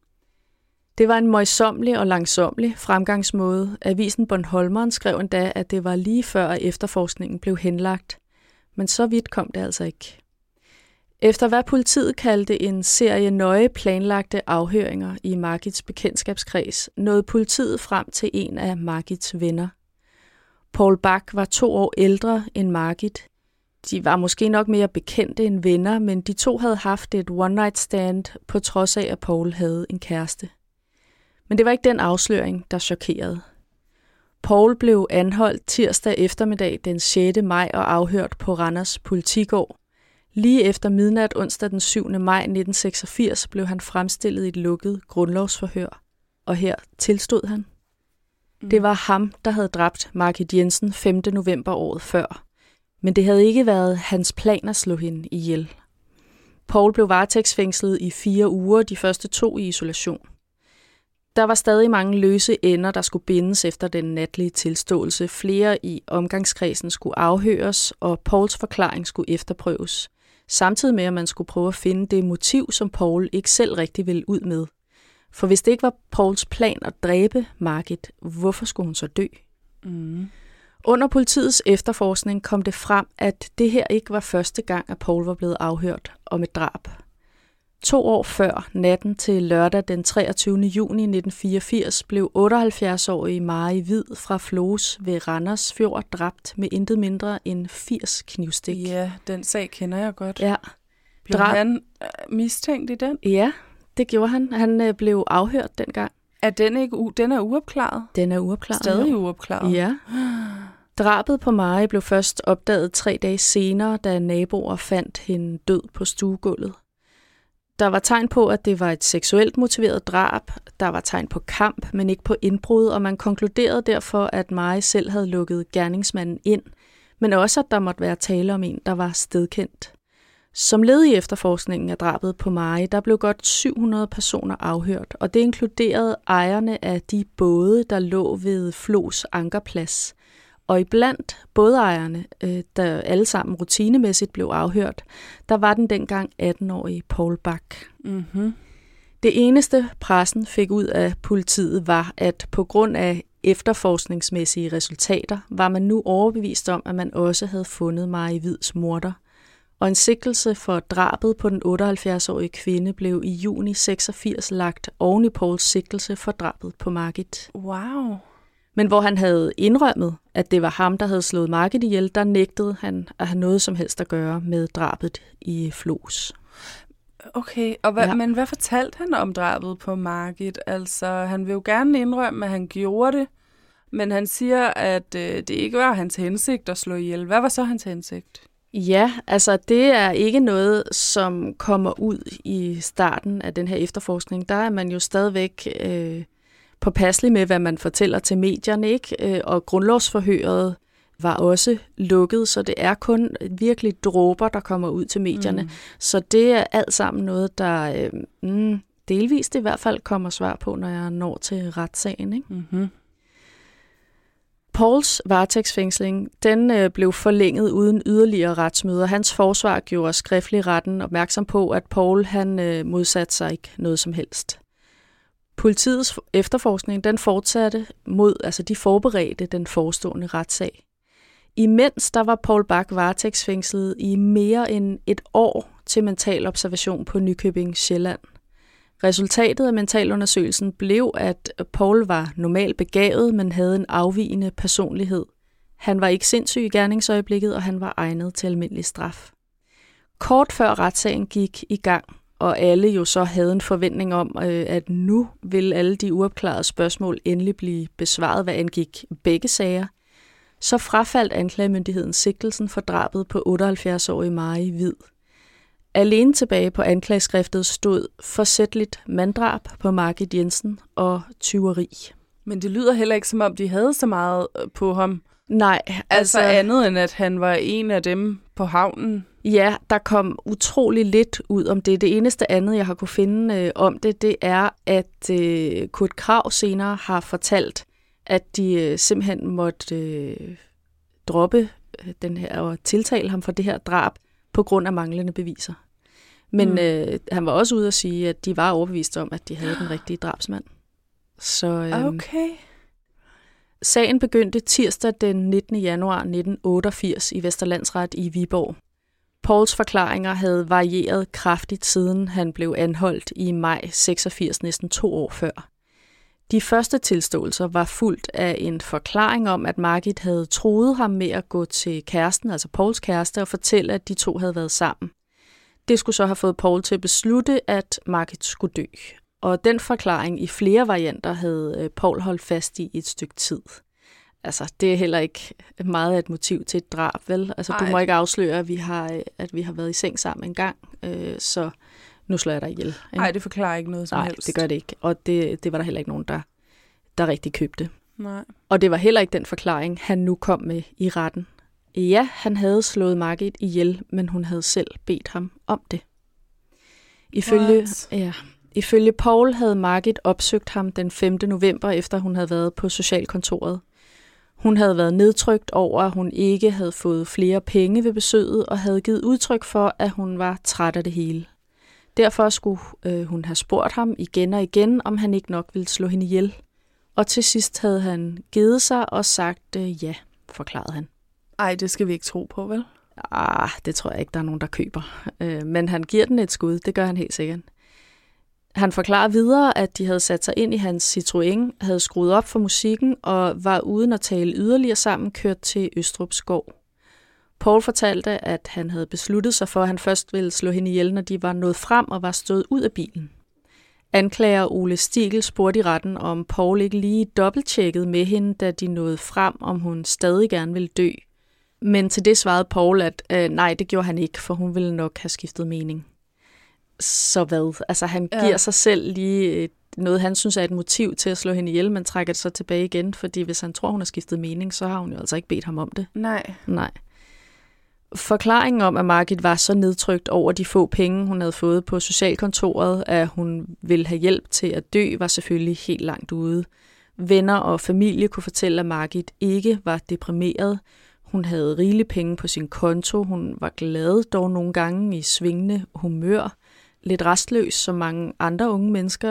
Det var en møjsommelig og langsomlig fremgangsmåde. Avisen Bornholmeren skrev endda, at det var lige før efterforskningen blev henlagt. Men så vidt kom det altså ikke. Efter hvad politiet kaldte en serie nøje planlagte afhøringer i Margits bekendtskabskreds, nåede politiet frem til en af Margits venner. Paul Bach var 2 år ældre end Margit. De var måske nok mere bekendte end venner, men de to havde haft et one-night stand, på trods af, at Paul havde en kæreste. Men det var ikke den afsløring, der chokerede. Paul blev anholdt tirsdag eftermiddag den 6. maj og afhørt på Randers Politigård. Lige efter midnat onsdag den 7. maj 1986 blev han fremstillet i et lukket grundlovsforhør, og her tilstod han. Det var ham, der havde dræbt Margit Jensen 5. november året før, men det havde ikke været hans plan at slå hende ihjel. Paul blev varetægtsfængslet i 4 uger, de første 2 i isolation. Der var stadig mange løse ender, der skulle bindes efter den natlige tilståelse. Flere i omgangskredsen skulle afhøres, og Pauls forklaring skulle efterprøves. Samtidig med, at man skulle prøve at finde det motiv, som Paul ikke selv rigtig ville ud med. For hvis det ikke var Pauls plan at dræbe Margit, hvorfor skulle hun så dø? Under politiets efterforskning kom det frem, at det her ikke var første gang, at Paul var blevet afhørt om et drab. 2 år før, natten til lørdag den 23. juni 1984, blev 78-årige Mari Hvid fra Flos ved Randers Fjord dræbt med intet mindre end 80 knivstik. Ja, den sag kender jeg godt. Ja. Blev han mistænkt i den? Ja, det gjorde han. Han blev afhørt dengang. Er den ikke den er uopklaret? Den er uopklaret. Stadig uopklaret? Ja. Drabet på Mari blev først opdaget 3 dage senere, da naboer fandt hende død på stuegulvet. Der var tegn på, at det var et seksuelt motiveret drab. Der var tegn på kamp, men ikke på indbrud, og man konkluderede derfor, at Mari selv havde lukket gerningsmanden ind, men også, at der måtte være tale om en, der var stedkendt. Som led i efterforskningen af drabet på Mari, der blev godt 700 personer afhørt, og det inkluderede ejerne af de både, der lå ved Flos ankerplads. Og iblandt bådejerne, der alle sammen rutinemæssigt blev afhørt, der var den dengang 18-årige Paul Bach. Mm-hmm. Det eneste pressen fik ud af politiet var, at på grund af efterforskningsmæssige resultater, var man nu overbevist om, at man også havde fundet Mari Hvids morder. og en sigtelse for drabet på den 78-årige kvinde blev i juni 86 lagt oven i Pauls sigtelse for drabet på Margit. Wow. Men hvor han havde indrømmet, at det var ham, der havde slået Margit ihjel, der nægtede han at have noget som helst at gøre med drabet i Flos. Okay, og men hvad fortalte han om drabet på Margit? Altså, han vil jo gerne indrømme, at han gjorde det, men han siger, at det ikke var hans hensigt at slå ihjel. Hvad var så hans hensigt? Ja, altså det er ikke noget, som kommer ud i starten af den her efterforskning. Der er man jo stadigvæk påpasselig med, hvad man fortæller til medierne, ikke? Og grundlovsforhøret var også lukket, så det er kun virkelig dråber, der kommer ud til medierne. Så det er alt sammen noget, der delvist i hvert fald kommer svar på, når jeg når til retssagen, ikke? Mm-hmm. Pauls varetægtsfængsling, den blev forlænget uden yderligere retsmøder. Hans forsvar gjorde skriftlig retten opmærksom på, at Paul han modsatte sig ikke noget som helst. Politiets efterforskning, den fortsatte mod, de forberedte den forestående retssag. Imens der var Paul Bach varetægtsfængslet i mere end et år til mental observation på Nykøbing Sjælland. Resultatet af mentalundersøgelsen blev, at Paul var normalt begavet, men havde en afvigende personlighed. Han var ikke sindssyg i gerningsøjeblikket, og han var egnet til almindelig straf. Kort før retssagen gik i gang, og alle jo så havde en forventning om, at nu ville alle de uopklarede spørgsmål endelig blive besvaret, hvad angik begge sager, så frafaldt anklagemyndigheden sigtelsen for drabet på 78-årige Mari Hvid. Alene tilbage på anklageskriftet stod forsætligt manddrab på Margit Jensen og tyveri. Men det lyder heller ikke, som om de havde så meget på ham. Nej. Altså andet end, at han var en af dem på havnen. Ja, der kom utrolig lidt ud om det. Det eneste andet, jeg har kunne finde om det er, at Kurt Krag senere har fortalt, at de simpelthen måtte droppe den her og tiltale ham for det her drab på grund af manglende beviser. Men han var også ude at sige, at de var overbevist om, at de havde den rigtige drabsmand. Så okay. Sagen begyndte tirsdag den 19. januar 1988 i Vesterlandsret i Viborg. Pauls forklaringer havde varieret kraftigt, siden han blev anholdt i maj 86, næsten 2 år før. De første tilståelser var fuldt af en forklaring om, at Margit havde truet ham med at gå til kæresten, altså Pauls kæreste, og fortælle, at de to havde været sammen. Det skulle så have fået Paul til at beslutte, at Margit skulle dø. Og den forklaring i flere varianter havde Paul holdt fast i et stykke tid. Altså, det er heller ikke meget af et motiv til et drab, vel? Altså, du må ikke afsløre, at vi har været i seng sammen en gang, så nu slår jeg dig ihjel. Nej, det forklarer ikke noget som helst. Nej, det gør det ikke. Og det var der heller ikke nogen, der rigtig købte. Nej. Og det var heller ikke den forklaring, han nu kom med i retten. Ja, han havde slået Margit ihjel, men hun havde selv bedt ham om det. Ifølge Paul havde Margit opsøgt ham den 5. november, efter hun havde været på socialkontoret. Hun havde været nedtrykt over, at hun ikke havde fået flere penge ved besøget, og havde givet udtryk for, at hun var træt af det hele. Derfor skulle hun have spurgt ham igen og igen, om han ikke nok ville slå hende ihjel. Og til sidst havde han givet sig og sagt ja, forklarede han. Ej, det skal vi ikke tro på, vel? Det tror jeg ikke, der er nogen, der køber. Men han giver den et skud, det gør han helt sikkert. Han forklarer videre, at de havde sat sig ind i hans Citroën, havde skruet op for musikken og var uden at tale yderligere sammen kørt til Østrup Skov. Paul fortalte, at han havde besluttet sig for, at han først ville slå hende ihjel, når de var nået frem og var stået ud af bilen. Anklager Ole Stigel spurgte i retten, om Paul ikke lige dobbelttjekkede med hende, da de nåede frem, om hun stadig gerne ville dø. Men til det svarede Paul, at nej, det gjorde han ikke, for hun ville nok have skiftet mening. Så hvad? Altså han giver sig selv lige noget, han synes er et motiv til at slå hende ihjel, men trækker det så tilbage igen, fordi hvis han tror, hun har skiftet mening, så har hun jo altså ikke bedt ham om det. Nej. Forklaringen om, at Margit var så nedtrykt over de få penge, hun havde fået på socialkontoret, at hun ville have hjælp til at dø, var selvfølgelig helt langt ude. Venner og familie kunne fortælle, at Margit ikke var deprimeret. Hun havde rigeligt penge på sin konto. Hun var glad, dog nogle gange i svingende humør. Lidt restløs, som mange andre unge mennesker, eller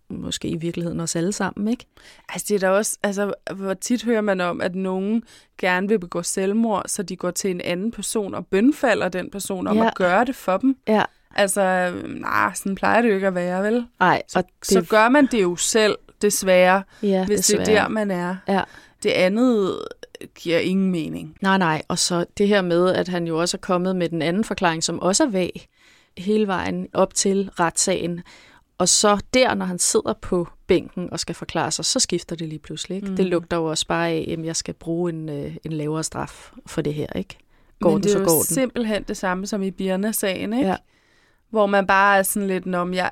måske i virkeligheden os alle sammen, ikke? Altså det er da også, altså hvor tit hører man om, at nogen gerne vil begå selvmord, så de går til en anden person og bønfalder den person om at gøre det for dem. Ja. Altså, sådan plejer det jo ikke at være, vel? Nej. Så gør man det jo selv, desværre, hvis desværre. det er der, man er. Ja. Det andet giver ingen mening. Nej, og så det her med, at han jo også er kommet med den anden forklaring, som også er vag, hele vejen op til retssagen. Og så der, når han sidder på bænken og skal forklare sig, så skifter det lige pludselig. Ikke? Det lugter jo også bare af, at jeg skal bruge en lavere straf for det her. Ikke? Men det er jo simpelthen det samme som i Birna-sagen, ikke? Ja. Hvor man bare er sådan lidt,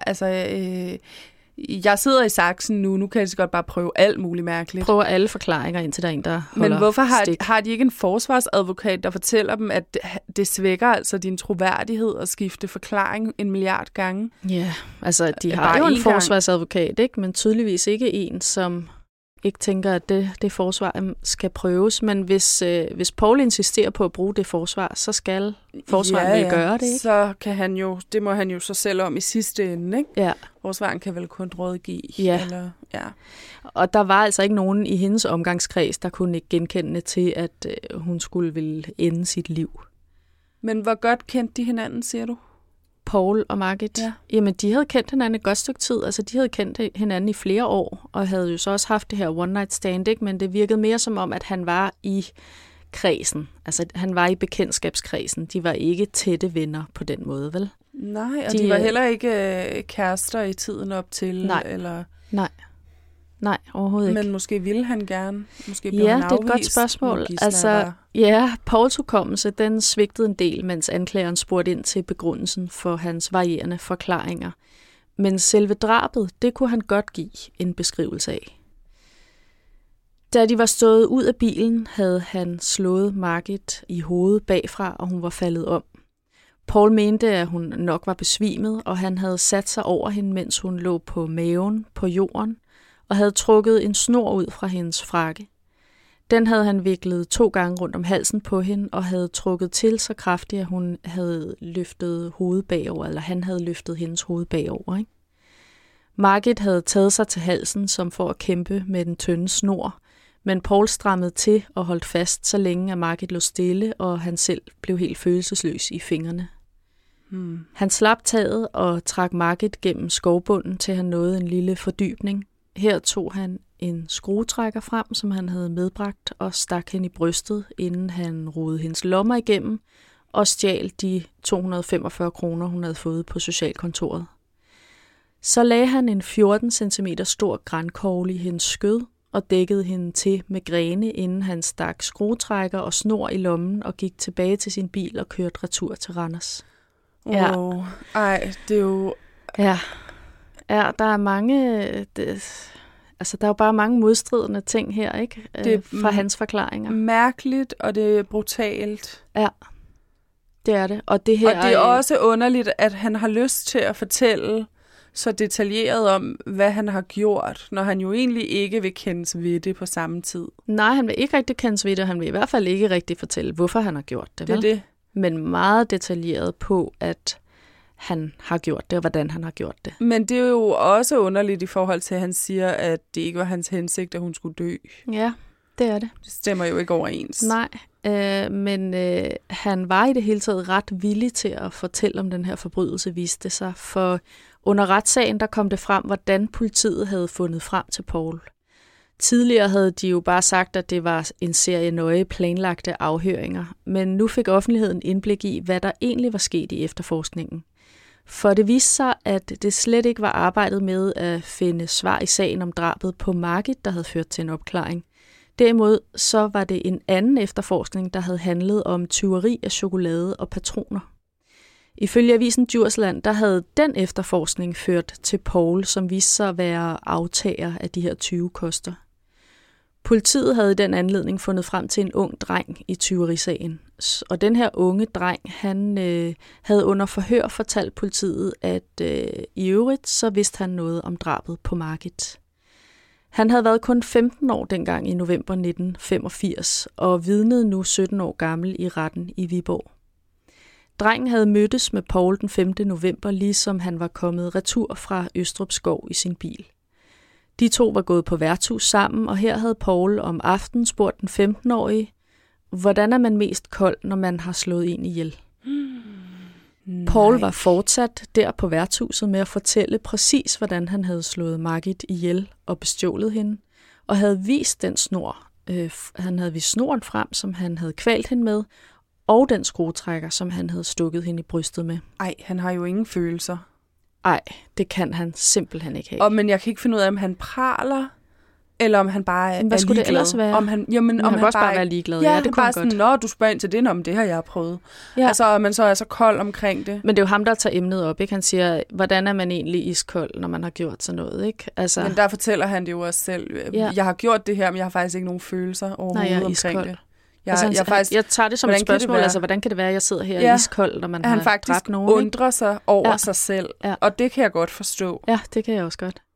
jeg sidder i saksen nu kan jeg så godt bare prøve alt muligt mærkeligt. Prøver alle forklaringer, indtil der er en, der holder Men hvorfor stik. har de ikke en forsvarsadvokat, der fortæller dem, at det svækker altså din troværdighed at skifte forklaring 1 milliard gange? Ja, altså de har jo en forsvarsadvokat, ikke? Men tydeligvis ikke en, som ikke tænker, at det forsvar skal prøves. Men hvis Paul insisterer på at bruge det forsvar, så skal forsvaren vel gøre det, ikke? Så kan det må han jo så selv om i sidste ende, ikke? Ja. Forsvaren kan vel kun rådgive. Ja. Eller, Og der var altså ikke nogen i hendes omgangskreds, der kunne ikke genkende til, at hun skulle ville ende sit liv. Men hvor godt kendte de hinanden, siger du? Paul og Margit, jamen de havde kendt hinanden et godt stykke tid. Altså de havde kendt hinanden i flere år, og havde jo så også haft det her one night stand, ikke? Men det virkede mere som om, at han var i kredsen. Altså han var i bekendtskabskredsen. De var ikke tætte venner på den måde, vel? Nej, og de var heller ikke kærester i tiden op til? Nej, eller... Nej, overhovedet ikke. Men måske ville han gerne? Måske blev han afvist? Det er et godt spørgsmål. Altså, Pauls hukommelse, den svigtede en del, mens anklageren spurgte ind til begrundelsen for hans varierende forklaringer. Men selve drabet, det kunne han godt give en beskrivelse af. Da de var stået ud af bilen, havde han slået Margit i hovedet bagfra, og hun var faldet om. Paul mente, at hun nok var besvimet, og han havde sat sig over hende, mens hun lå på maven på jorden, og havde trukket en snor ud fra hendes frakke. Den havde han viklet 2 gange rundt om halsen på hende, og havde trukket til så kraftigt, at hun havde løftet hovedet bagover, eller han havde løftet hendes hoved bagover, ikke? Margit havde taget sig til halsen, som for at kæmpe med den tynde snor, men Paul strammede til og holdt fast, så længe at Margit lå stille, og han selv blev helt følelsesløs i fingrene. Han slap taget og trak Margit gennem skovbunden, til han nåede en lille fordybning. Her tog han en skruetrækker frem, som han havde medbragt, og stak hende i brystet, inden han rodede hendes lommer igennem og stjal de 245 kroner, hun havde fået på socialkontoret. Så lagde han en 14 cm stor grankogle i hendes skød og dækkede hende til med grene, inden han stak skruetrækker og snor i lommen og gik tilbage til sin bil og kørte retur til Randers. Wow. Ej, det er jo... Ja, der er mange... der er jo bare mange modstridende ting her, ikke? Det fra hans forklaringer. Mærkeligt, og det er brutalt. Ja, det er det. Og det er også underligt, at han har lyst til at fortælle så detaljeret om, hvad han har gjort, når han jo egentlig ikke vil kendes ved det på samme tid. Nej, han vil ikke rigtig kendes ved det, og han vil i hvert fald ikke rigtig fortælle, hvorfor han har gjort det. Det er det. Men meget detaljeret på, at han har gjort det, og hvordan han har gjort det. Men det er jo også underligt i forhold til, at han siger, at det ikke var hans hensigt, at hun skulle dø. Ja, det er det. Det stemmer jo ikke overens. Nej, men han var i det hele taget ret villig til at fortælle om den her forbrydelse, viste sig. For under retssagen, der kom det frem, hvordan politiet havde fundet frem til Paul. Tidligere havde de jo bare sagt, at det var en serie nøje planlagte afhøringer, men nu fik offentligheden indblik i, hvad der egentlig var sket i efterforskningen. For det viste sig, at det slet ikke var arbejdet med at finde svar i sagen om drabet på Margit, der havde ført til en opklaring. Derimod så var det en anden efterforskning, der havde handlet om tyveri af chokolade og patroner. Ifølge avisen Djursland, der havde den efterforskning ført til Paul, som viste sig at være aftager af de her 20 koster. Politiet havde i den anledning fundet frem til en ung dreng i tyverisagen. Og den her unge dreng, han havde under forhør fortalt politiet, at i øvrigt så vidste han noget om drabet på Margit. Han havde været kun 15 år dengang i november 1985, og vidnede nu 17 år gammel i retten i Viborg. Drengen havde mødtes med Paul den 5. november, ligesom han var kommet retur fra Østrup Skov i sin bil. De 2 var gået på værtshus sammen, og her havde Paul om aftenen spurgt den 15-årige, hvordan er man mest kold, når man har slået en ihjel? Paul var fortsat der på værtshuset med at fortælle præcis, hvordan han havde slået Margit ihjel og bestjålet hende, og havde vist den snor. Han havde vist snoren frem, som han havde kvalt hende med, og den skruetrækker, som han havde stukket hende i brystet med. Ej, han har jo ingen følelser. Ej, det kan han simpelthen ikke have. Men jeg kan ikke finde ud af, om han praler, eller om han bare er ligeglad. Hvad skulle det ellers være? Om han kan også bare være ligeglad. Ja, det kunne bare han sådan, godt. Du spørger ind til det, om det har jeg prøvet. Ja. Altså, man så er så kold omkring det. Men det er jo ham, der tager emnet op, ikke? Han siger, hvordan er man egentlig iskold, når man har gjort sådan noget, ikke? Altså, men der fortæller han det jo også selv. Ja. Jeg har gjort det her, men jeg har faktisk ikke nogen følelser overhovedet omkring det. Jeg tager det som et spørgsmål, altså hvordan kan det være, at jeg sidder her iskold, når man har dræbt nogen? Han faktisk undrer sig over sig selv, og det kan jeg godt forstå. Ja, det kan jeg også godt.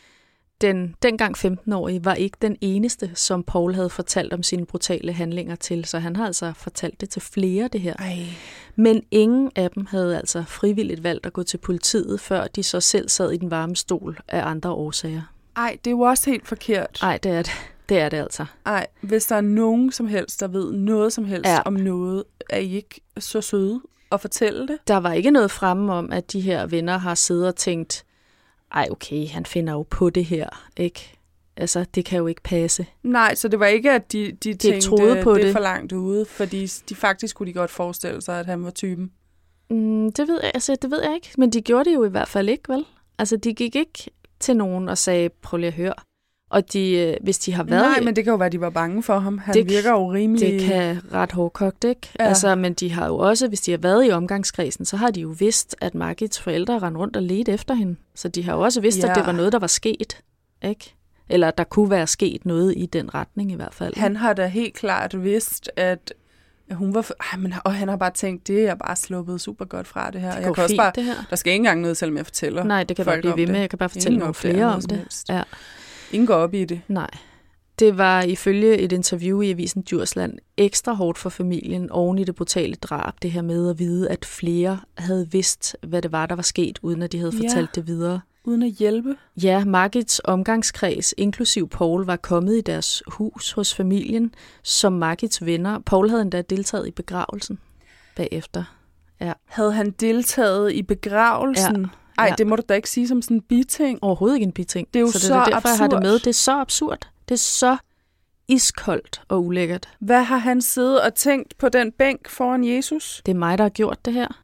Dengang 15-årige var ikke den eneste, som Paul havde fortalt om sine brutale handlinger til, så han har altså fortalt det til flere, det her. Ej. Men ingen af dem havde altså frivilligt valgt at gå til politiet, før de så selv sad i den varme stol af andre årsager. Ej, det er jo også helt forkert. Ej, det er det. Det er det altså. Ej, hvis der er nogen som helst, der ved noget som helst om noget, er I ikke så søde at fortælle det? Der var ikke noget fremme om, at de her venner har siddet og tænkt, ej okay, han finder jo på det her, ikke? Altså, det kan jo ikke passe. Nej, så det var ikke, at de tænkte, troede på det for langt ude, fordi de faktisk kunne de godt forestille sig, at han var typen. Det ved jeg ikke, men de gjorde det jo i hvert fald ikke, vel? Altså, de gik ikke til nogen og sagde, prøv lige at høre. Og hvis de har været... Nej, men det kan jo være, de var bange for ham. Han virker jo rimelig... Det kan ret hårdkogt, ikke? Ja. Altså, men de har jo også, hvis de har været i omgangskredsen, så har de jo vidst, at Margits forældre rendte rundt og ledte efter hende. Så de har jo også vidst, at det var noget, der var sket, ikke? Eller der kunne være sket noget i den retning i hvert fald. Han har da helt klart vidst, at hun var... og han har bare tænkt, det er bare sluppet super godt fra det her. Det går fint, også bare, det her. Der skal ikke engang noget, selvom jeg fortæller. Nej, det kan bare blive ved med. Jeg kan bare fortælle nogle flere om det. Ja. Ingen går op i det. Nej. Det var ifølge et interview i avisen Djursland ekstra hårdt for familien oven i det brutale drab, det her med at vide, at flere havde vidst, hvad det var, der var sket, uden at de havde fortalt det videre. Uden at hjælpe? Ja, Margits omgangskreds, inklusiv Paul, var kommet i deres hus hos familien som Margits venner. Paul havde endda deltaget i begravelsen bagefter. Ja. Havde han deltaget i begravelsen? Ja. Ej, det må du da ikke sige som sådan en biting. Overhovedet ikke en biting. Det er jo så derfor, absurd. Jeg har det med. Det er så absurd. Det er så iskoldt og ulækkert. Hvad har han siddet og tænkt på den bænk foran Jesus? Det er mig, der har gjort det her.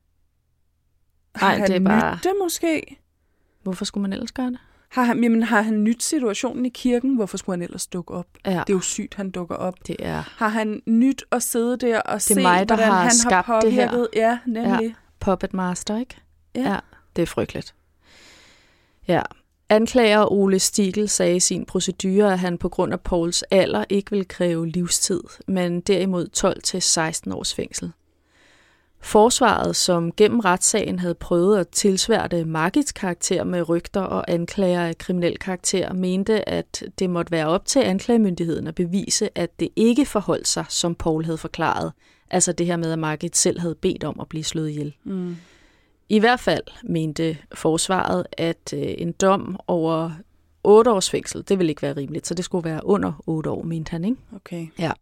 Har han nyt det måske? Hvorfor skulle man ellers gøre det? Har han nyt situationen i kirken? Hvorfor skulle han ellers dukke op? Ja. Det er jo sygt, han dukker op. Det er. Har han nyt at sidde der og se, mig, hvordan har han skabt har påvirket? Det her. Ja, nemlig. Ja. Puppet Master, ikke? Ja. Det er frygteligt. Ja. Anklager Ole Stigel sagde i sin procedure, at han på grund af Pauls alder ikke vil kræve livstid, men derimod 12-16 års fængsel. Forsvaret, som gennem retssagen havde prøvet at tilsværte Margits karakter med rygter og anklager af kriminel karakter, mente, at det måtte være op til anklagemyndigheden at bevise, at det ikke forholdt sig, som Paul havde forklaret. Altså det her med, at Margit selv havde bedt om at blive slået ihjel. Mm. I hvert fald mente forsvaret, at en dom over 8 års fængsel, det ville ikke være rimeligt, så det skulle være under 8 år, mente han, ikke? Okay. Ja.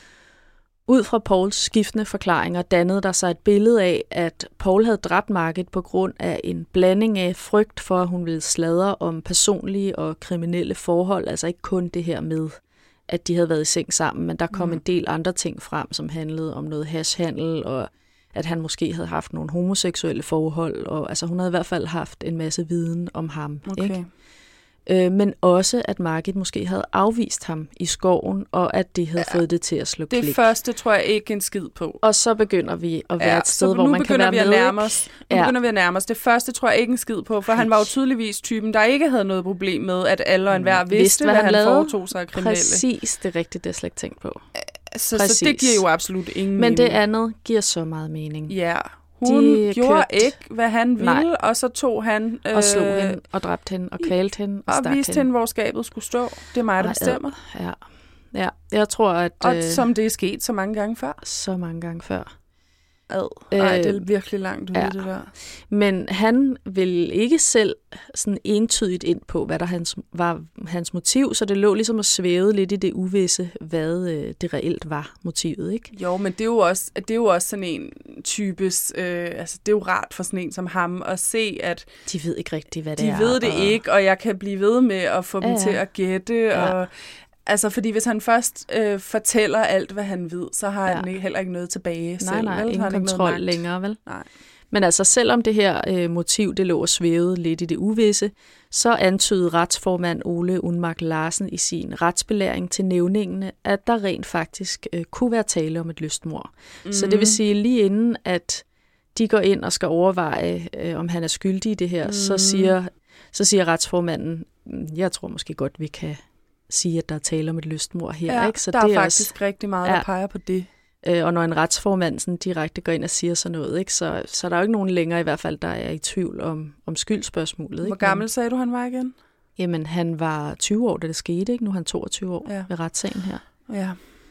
Ud fra Pauls skiftende forklaringer dannede der sig et billede af, at Paul havde dræbt Margit på grund af en blanding af frygt for, at hun ville sladre om personlige og kriminelle forhold, altså ikke kun det her med, at de havde været i seng sammen, men der kom en del andre ting frem, som handlede om noget hashhandel, og at han måske havde haft nogle homoseksuelle forhold, og altså hun havde i hvert fald haft en masse viden om ham, ikke? Men også, at Margit måske havde afvist ham i skoven, og at det havde fået det til at slå klik. Det første tror jeg ikke en skid på. Og så begynder vi at være et sted, hvor man kan være med. Nu begynder vi at nærme os. Det første tror jeg ikke en skid på, for han var jo tydeligvis typen, der ikke havde noget problem med, at alle og enhver vidste, hvad han foretog sig af kriminelle. Præcis, det er rigtigt, det er slet ikke tænkt på. Så det giver jo absolut ingen mening. Men det andet giver så meget mening. Ja, hun gjorde ikke, hvad han ville, og så tog han... og slog hende, og dræbte hende, og kvalte hende, og stak viste hende, hvor skabet skulle stå. Det er mig, der bestemmer. Ja, jeg tror, at... Og som det er sket så mange gange før. Så mange gange før. Nej, det er virkelig langt ude, det der. Men han vil ikke selv sådan entydigt ind på, hvad der var hans motiv, så det lå ligesom at svæve lidt i det uvisse, hvad det reelt var motivet, ikke? Jo, men det er jo også sådan en typisk, altså det er jo rart for sådan en som ham at se, at de ved ikke rigtigt, hvad det er. De ved det ikke, og jeg kan blive ved med at få dem til at gætte, og altså, fordi hvis han først fortæller alt, hvad han ved, så har han heller ikke noget tilbage selv. Nej, ingen kontrol længere, vel? Nej. Men altså, selvom det her motiv, det lå og svævede lidt i det uvisse, så antydede retsformand Ole Unmark Larsen i sin retsbelæring til nævningene, at der rent faktisk kunne være tale om et lystmord. Så det vil sige, lige inden at de går ind og skal overveje, om han er skyldig i det her, så siger retsformanden, jeg tror måske godt, vi kan sige, at der er tale om et lystmord her. Ja, ikke? Så der det er faktisk rigtig meget, der peger på det. Og når en retsformand sådan direkte går ind og siger sådan noget, ikke, så er der jo ikke nogen længere i hvert fald, der er i tvivl om skyldspørgsmålet. Hvor gammel sagde du, han var igen? Jamen, han var 20 år, da det skete. Ikke? Nu er han 22 år ved retssagen her. Ja.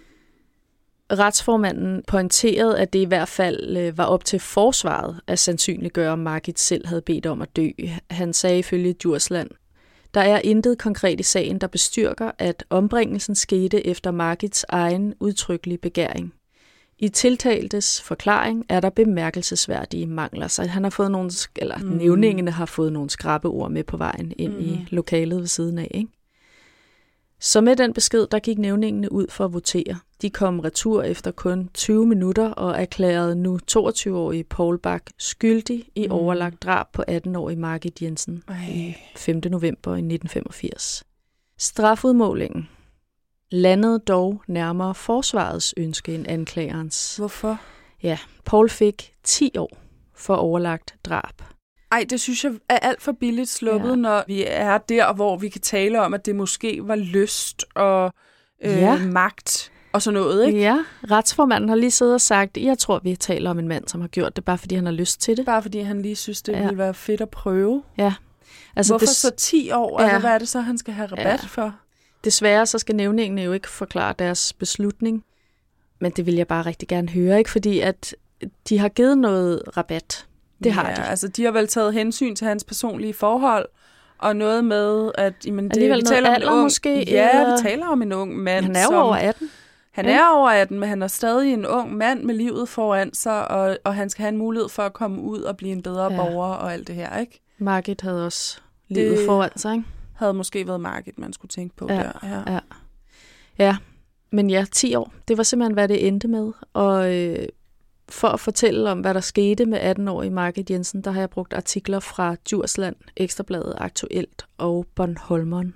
Retsformanden pointerede, at det i hvert fald var op til forsvaret at sandsynliggøre, om Margit selv havde bedt om at dø. Han sagde ifølge Djursland, der er intet konkret i sagen, der bestyrker, at ombringelsen skete efter Margits egen udtrykkelige begæring. I tiltaltes forklaring er der bemærkelsesværdige mangler, så han har fået nævningene har fået nogle skrappe ord med på vejen ind i lokalet ved siden af. Ikke? Så med den besked, der gik nævningene ud for at votere. De kom retur efter kun 20 minutter og erklærede nu 22-årige Poul Bak skyldig i overlagt drab på 18-årige Margit Jensen i 5. november i 1985. Strafudmålingen landede dog nærmere forsvarets ønske end anklagerens. Hvorfor? Ja, Poul fik 10 år for overlagt drab. Ej, det synes jeg er alt for billigt sluppet, når vi er der, hvor vi kan tale om, at det måske var lyst og magt og sådan noget, ikke? Ja, retsformanden har lige siddet og sagt, jeg tror, vi taler om en mand, som har gjort det, bare fordi han har lyst til det. Bare fordi han lige synes, det ville være fedt at prøve. Ja. Altså, hvorfor så 10 år? Altså, hvad er det så, han skal have rabat for? Desværre så skal nævningene jo ikke forklare deres beslutning, men det vil jeg bare rigtig gerne høre, ikke? Fordi at de har givet noget rabat. Det har de. Altså de har vel taget hensyn til hans personlige forhold, og noget med, at vi taler om en ung, måske, ja, vi taler om en ung mand. Han er jo over 18. Han er over 18, men han er stadig en ung mand med livet foran sig, og han skal have en mulighed for at komme ud og blive en bedre borger og alt det her, ikke? Margit havde også livet foran sig, ikke? Havde måske været Margit, man skulle tænke på der. Ja, men 10 år. Det var simpelthen, hvad det endte med. Og for at fortælle om, hvad der skete med 18-årige Margit Jensen, der har jeg brugt artikler fra Djursland, Ekstrabladet, Aktuelt og Bornholmeren.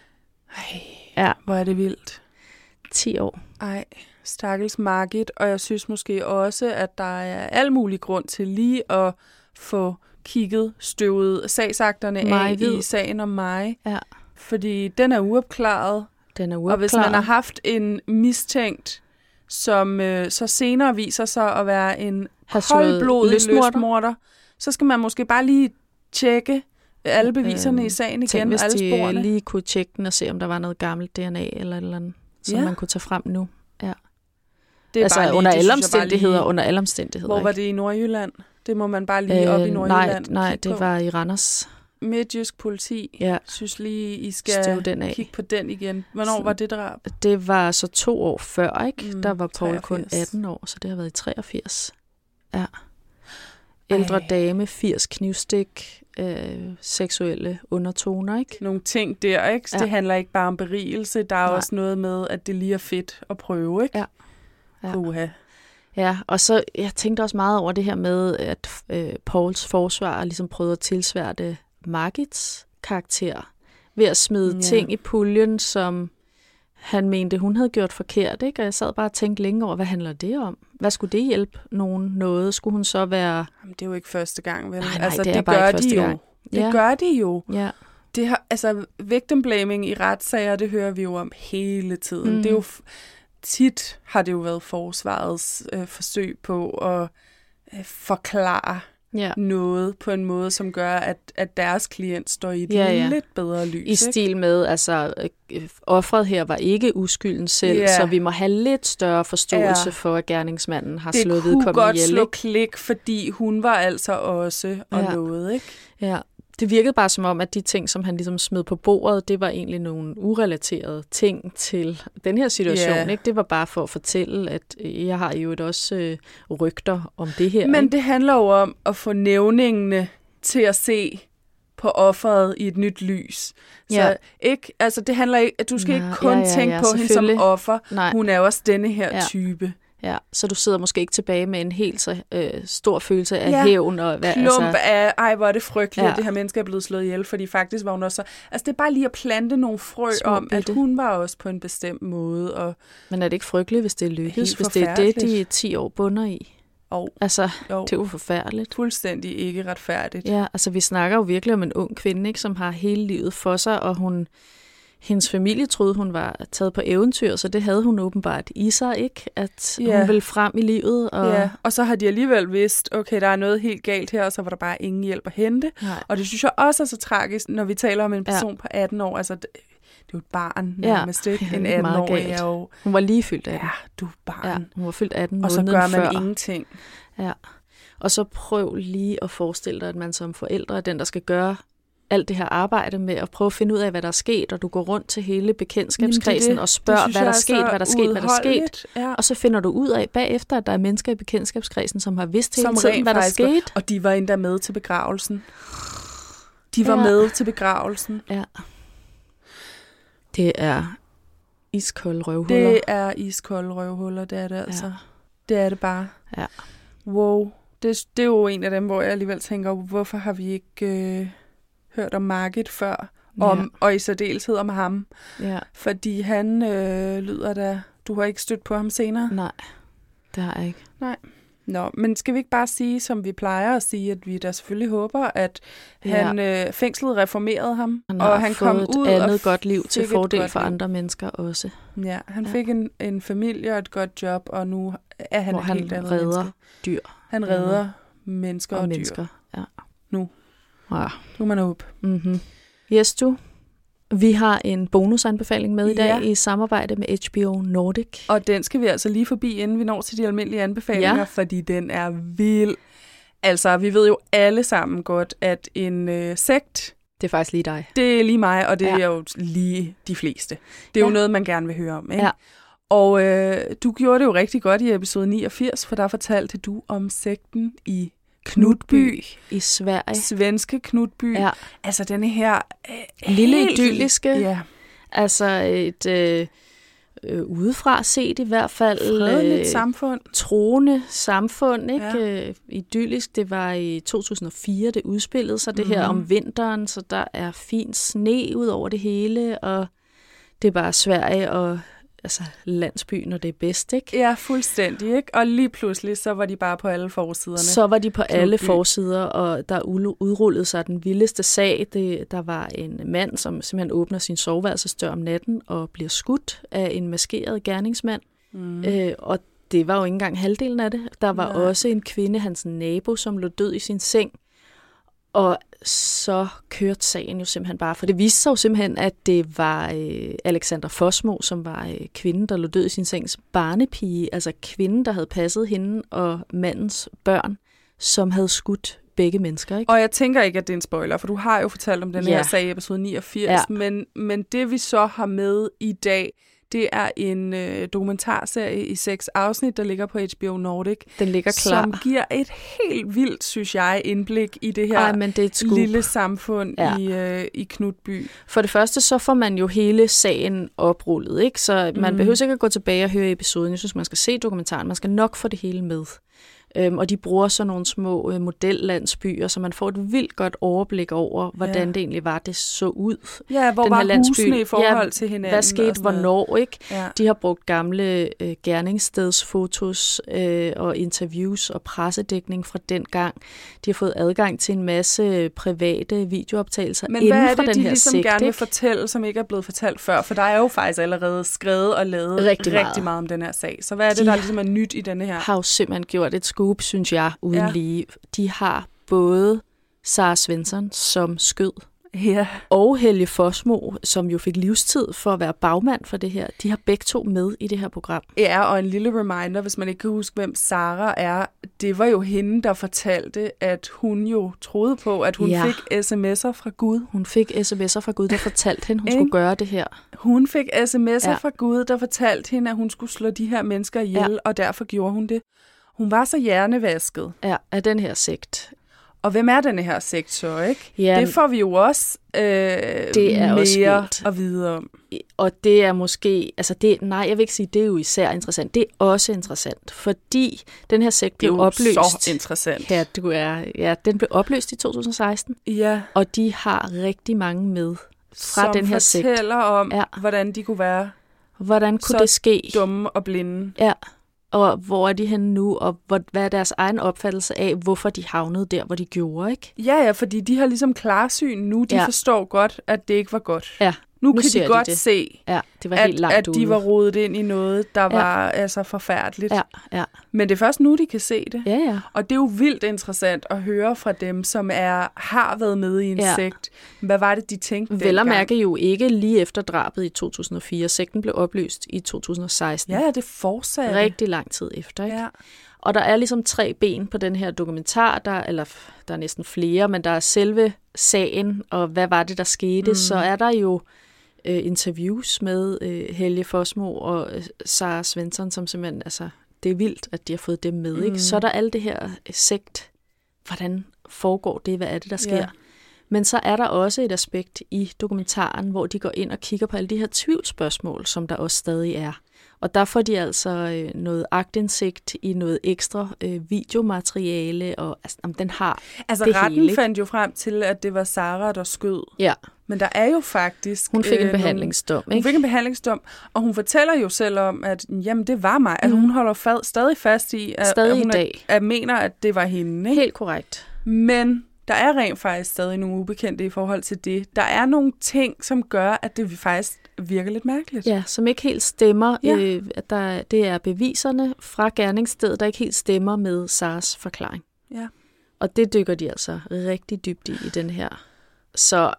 Ej, hvor er det vildt. 10 år. Ej, stakkels Margit, og jeg synes måske også, at der er al mulig grund til lige at få kigget støvet sagsakterne af i sagen om mig. Ja. Fordi den er uopklaret. Og hvis man har haft en mistænkt, som så senere viser sig at være en koldblodig lystmorder, så skal man måske bare lige tjekke alle beviserne i sagen igen. Tænk, hvis alle sporene. De lige kunne tjekke den og se, om der var noget gammelt DNA eller et eller andet, som man kunne tage frem nu. Ja. Det er altså bare under alle omstændigheder. Hvor var det i Nordjylland? Det må man bare lige op i Nordjylland. Nej, det var i Randers. Midtjysk politi synes lige, I skal kigge på den igen. Hvornår var det drab? Det var så 2 år før, ikke? Der var Poul kun 18 år, så det har været i 83. Ja. Ældre dame, 80 knivstik, seksuelle undertoner, ikke? Nogle ting der, ikke? Det handler ikke bare om berigelse, der er også noget med, at det lige er fedt at prøve, ikke? Ja. Ja, og så jeg tænkte også meget over det her med, at Pauls forsvar ligesom prøvede at tilsværte Margits karakter ved at smide ting i puljen, som han mente, hun havde gjort forkert, ikke? Og jeg sad bare og tænkte længe over, hvad handler det om? Hvad skulle det hjælpe nogen noget? Skulle hun så være... Jamen, det er jo ikke første gang, vel? Nej, altså, det gør de jo. Det gør de jo. Ja. Det har, altså, victim blaming i retssager, det hører vi jo om hele tiden. Det er jo... Tit har det jo været forsvarets forsøg på at forklare noget på en måde, som gør, at deres klient står i et lidt bedre lys. I stil med, altså offeret her var ikke uskylden selv, så vi må have lidt større forståelse for, at gerningsmanden har slået vedkommende ihjel. Det kunne godt slå klik, fordi hun var altså også noget, ikke? Ja. Det virkede bare som om, at de ting, som han ligesom smed på bordet, det var egentlig nogle urelaterede ting til den her situation. Ikke? Det var bare for at fortælle, at jeg har jo også rygter om det her. Men ikke? Det handler jo om at få nævningene til at se på offeret i et nyt lys. Så ikke, altså det handler ikke, at du skal ikke kun tænke på hende som offer. Nej. Hun er jo også denne her type. Ja, så du sidder måske ikke tilbage med en helt så stor følelse af hævn. Og klump af, ej hvor er det frygteligt, at det her menneske er blevet slået ihjel, fordi faktisk var hun også så... Altså det er bare lige at plante nogle frø om, at hun var også på en bestemt måde. Og men er det ikke frygteligt, hvis det lykkes? Hvis det er det, de 10 år bunder i? Altså, det er jo forfærdeligt. Fuldstændig ikke retfærdigt. Ja, altså vi snakker jo virkelig om en ung kvinde, ikke, som har hele livet for sig, og hendes familie troede, hun var taget på eventyr, så det havde hun åbenbart i sig, ikke? At hun ville frem i livet. Og så har de alligevel vidst, okay, der er noget helt galt her, og så var der bare ingen hjælp at hente. Nej. Og det synes jeg også er så tragisk, når vi taler om en person på 18 år. Altså, det er jo et barn nærmest, ikke? En 18-årig er jo... Hun var lige fyldt 18. Ja, du er barn. Ja, hun var fyldt 18 og så gør man ingenting. Ja. Og så prøv lige at forestille dig, at man som forældre er den, der skal gøre alt det her arbejde med at prøve at finde ud af, hvad der er sket, og du går rundt til hele bekendtskabskredsen og spørger, hvad der er sket. Ja. Og så finder du ud af bagefter, at der er mennesker i bekendtskabskredsen, som har vidst hele tiden, hvad der skete. Og de var endda med til begravelsen. De var med til begravelsen. Ja. Det er iskolde røvhuller. Det er iskolde røvhuller, det er det altså. Ja. Det er det bare. Ja. Wow. Det er jo en af dem, hvor jeg alligevel tænker, hvorfor har vi ikke... hørt om Margit før, og i særdeleshed om ham. Ja. Fordi han lyder da... Du har ikke stødt på ham senere? Nej, det har jeg ikke. Nej. Nå, men skal vi ikke bare sige, som vi plejer at sige, at vi da selvfølgelig håber, at han fængslet reformerede ham, og han kom ud et andet godt liv til fordel for andre mennesker også. Ja, han fik en familie og et godt job, og nu er han et helt andet menneske. Han redder dyr. Han redder mennesker og dyr. Ja. Nu. Ja. Nu er man op. Mm-hmm. Yes, du. Vi har en bonusanbefaling med i dag i samarbejde med HBO Nordic. Og den skal vi altså lige forbi, inden vi når til de almindelige anbefalinger, fordi den er vild. Altså, vi ved jo alle sammen godt, at en sekt... Det er faktisk lige dig. Det er lige mig, og det er jo lige de fleste. Det er jo noget, man gerne vil høre om, ikke? Ja. Og du gjorde det jo rigtig godt i episode 89, for der fortalte du om sekten i Knutby i Sverige. Svenske Knutby. Ja. Altså denne her... lille idylliske. Ja. Altså et udefra set i hvert fald... Fredeligt samfund. Troende samfund, ikke? Ja. Idyllisk. Det var i 2004, det udspillede sig det her om vinteren, så der er fin sne ud over det hele, og det er bare Sverige og... Altså landsby, når det er bedst, ikke? Ja, fuldstændig, ikke? Og lige pludselig, så var de bare på alle forsiderne. Så var de på alle forsider, og der udrullede sig den vildeste sag. Der var en mand, som simpelthen åbner sin soveværelsesdør om natten og bliver skudt af en maskeret gerningsmand. Og det var jo ikke engang halvdelen af det. Der var også en kvinde, hans nabo, som lå død i sin seng. Og så kørte sagen jo simpelthen bare, for det viste sig jo simpelthen, at det var Alexander Fosmo, som var kvinden, der lå død i sin sengs barnepige, altså kvinden, der havde passet hende og mandens børn, som havde skudt begge mennesker, ikke? Og jeg tænker ikke, at det er en spoiler, for du har jo fortalt om den her sag i episode 89, men det vi så har med i dag, det er en dokumentarserie i 6 afsnit, der ligger på HBO Nordic. Den ligger klar. Som giver et helt vildt, synes jeg, indblik i det her lille samfund i Knutby. For det første, så får man jo hele sagen oprullet, ikke? Så man behøver ikke at gå tilbage og høre episoden. Jeg synes, man skal se dokumentaren. Man skal nok få det hele med. Og de bruger så nogle små modellandsbyer, så man får et vildt godt overblik over, hvordan det egentlig var, det så ud. Ja, hvor den var husene i forhold til hinanden? Hvad skete hvornår, ikke? Ja. De har brugt gamle gerningsstedsfotos og interviews og pressedækning fra den gang. De har fået adgang til en masse private videooptagelser inden for den her sigt. Men hvad er det, de ligesom gerne vil fortælle, som ikke er blevet fortalt før? For der er jo faktisk allerede skrevet og lavet rigtig meget om den her sag. Så hvad er det, der ligesom er nyt i denne her? Har jo simpelthen gjort et scoop, synes jeg, uden lige. De har både Sarah Svensson, som skød, ja, og Helge Fossmo, som jo fik livstid for at være bagmand for det her. De har begge to med i det her program. Ja, og en lille reminder, hvis man ikke kan huske, hvem Sarah er. Det var jo hende, der fortalte, at hun jo troede på, at hun fik sms'er fra Gud. Hun fik sms'er fra Gud, der fortalte hende, hun skulle gøre det her. Hun fik sms'er fra Gud, der fortalte hende, at hun skulle slå de her mennesker ihjel, og derfor gjorde hun det. Hun var så hjernevasket. Ja, af den her sekt. Og hvem er denne her sekt så, ikke? Ja, det får vi jo også det er mere også at vide om. Og det er måske, altså jeg vil ikke sige, det er jo især interessant. Det er også interessant, fordi den her sekt blev opløst. Det er jo så interessant. Ja, den blev opløst i 2016. Ja. Og de har rigtig mange med fra den her sekt. Som fortæller om, hvordan de kunne være hvordan kunne det ske? Dumme og blinde. Ja. Og hvor er de henne nu, og hvad er deres egen opfattelse af, hvorfor de havnede der, hvor de gjorde, ikke? Ja, fordi de har ligesom klarsyn nu. De forstår godt, at det ikke var godt. Ja. Nu kan de godt se, det var helt langt at de var rodet ind i noget, der var altså forfærdeligt. Ja. Men det er først nu, de kan se det. Ja. Og det er jo vildt interessant at høre fra dem, som har været med i en sekt. Hvad var det, de tænkte dengang? Vel at mærke jo ikke lige efter drabet i 2004. Sekten blev opløst i 2016. Ja, det fortsatte. Rigtig lang tid efter, ikke? Ja. Og der er ligesom 3 ben på den her dokumentar, der er næsten flere, men der er selve sagen, og hvad var det, der skete. Så er der jo interviews med Helge Fossmo og Sarah Svensson, som simpelthen, altså, det er vildt, at de har fået dem med, ikke? Så er der alt det her sekt, hvordan foregår det, hvad er det, der sker? Ja. Men så er der også et aspekt i dokumentaren, hvor de går ind og kigger på alle de her tvivlsspørgsmål, som der også stadig er. Og der får de altså noget aktindsigt i noget ekstra videomateriale, og den har det retten hele, fandt jo frem til, at det var Sarah, der skød. Ja. Men der er jo faktisk... Hun fik en behandlingsdom, ikke? Hun fik en behandlingsdom, og hun fortæller jo selv om, at jamen, det var mig. Altså, hun holder stadig fast i, at hun mener, at det var hende. Ikke? Helt korrekt. Men der er rent faktisk stadig nogle ubekendte i forhold til det. Der er nogle ting, som gør, at det faktisk virker lidt mærkeligt. Ja, som ikke helt stemmer. Ja. Det er beviserne fra gerningsstedet, der ikke helt stemmer med Sarahs forklaring. Ja. Og det dykker de altså rigtig dybt i den her. Så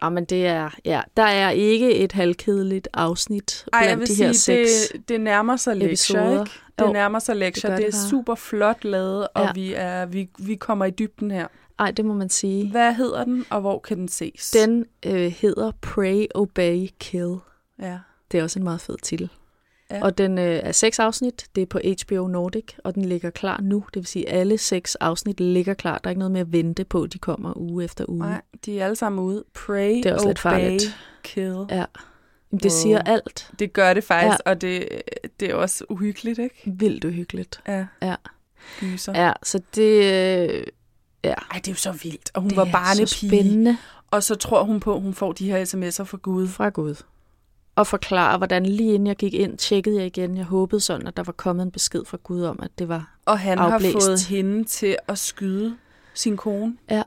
der er ikke et halvkedeligt afsnit blandt de her 6 det nærmer sig lektier, ikke? Det nærmer sig lektier. Det er super flot lavet, og vi kommer i dybden her. Ej, det må man sige. Hvad hedder den, og hvor kan den ses? Den hedder Pray, Obey, Kill. Ja. Det er også en meget fed titel. Ja. Og den er 6 afsnit. Det er på HBO Nordic, og den ligger klar nu. Det vil sige, at alle 6 afsnit ligger klar. Der er ikke noget med at vente på, de kommer uge efter uge. Nej, de er alle sammen ude. Pray, det er også obey, lidt farligt. Kill. Ja. Det siger alt. Det gør det faktisk, og det er også uhyggeligt, ikke? Vildt uhyggeligt. Ja. Gyser. Ja, så det... Ej, det er jo så vildt. Og hun var barnepige. Så spændende. Og så tror hun på, at hun får de her sms'er fra Gud. Fra Gud. Og forklare, hvordan lige inden jeg gik ind, tjekkede jeg igen. Jeg håbede sådan, at der var kommet en besked fra Gud om, at det var og han afblæst. Har fået hende til at skyde sin kone. Ja.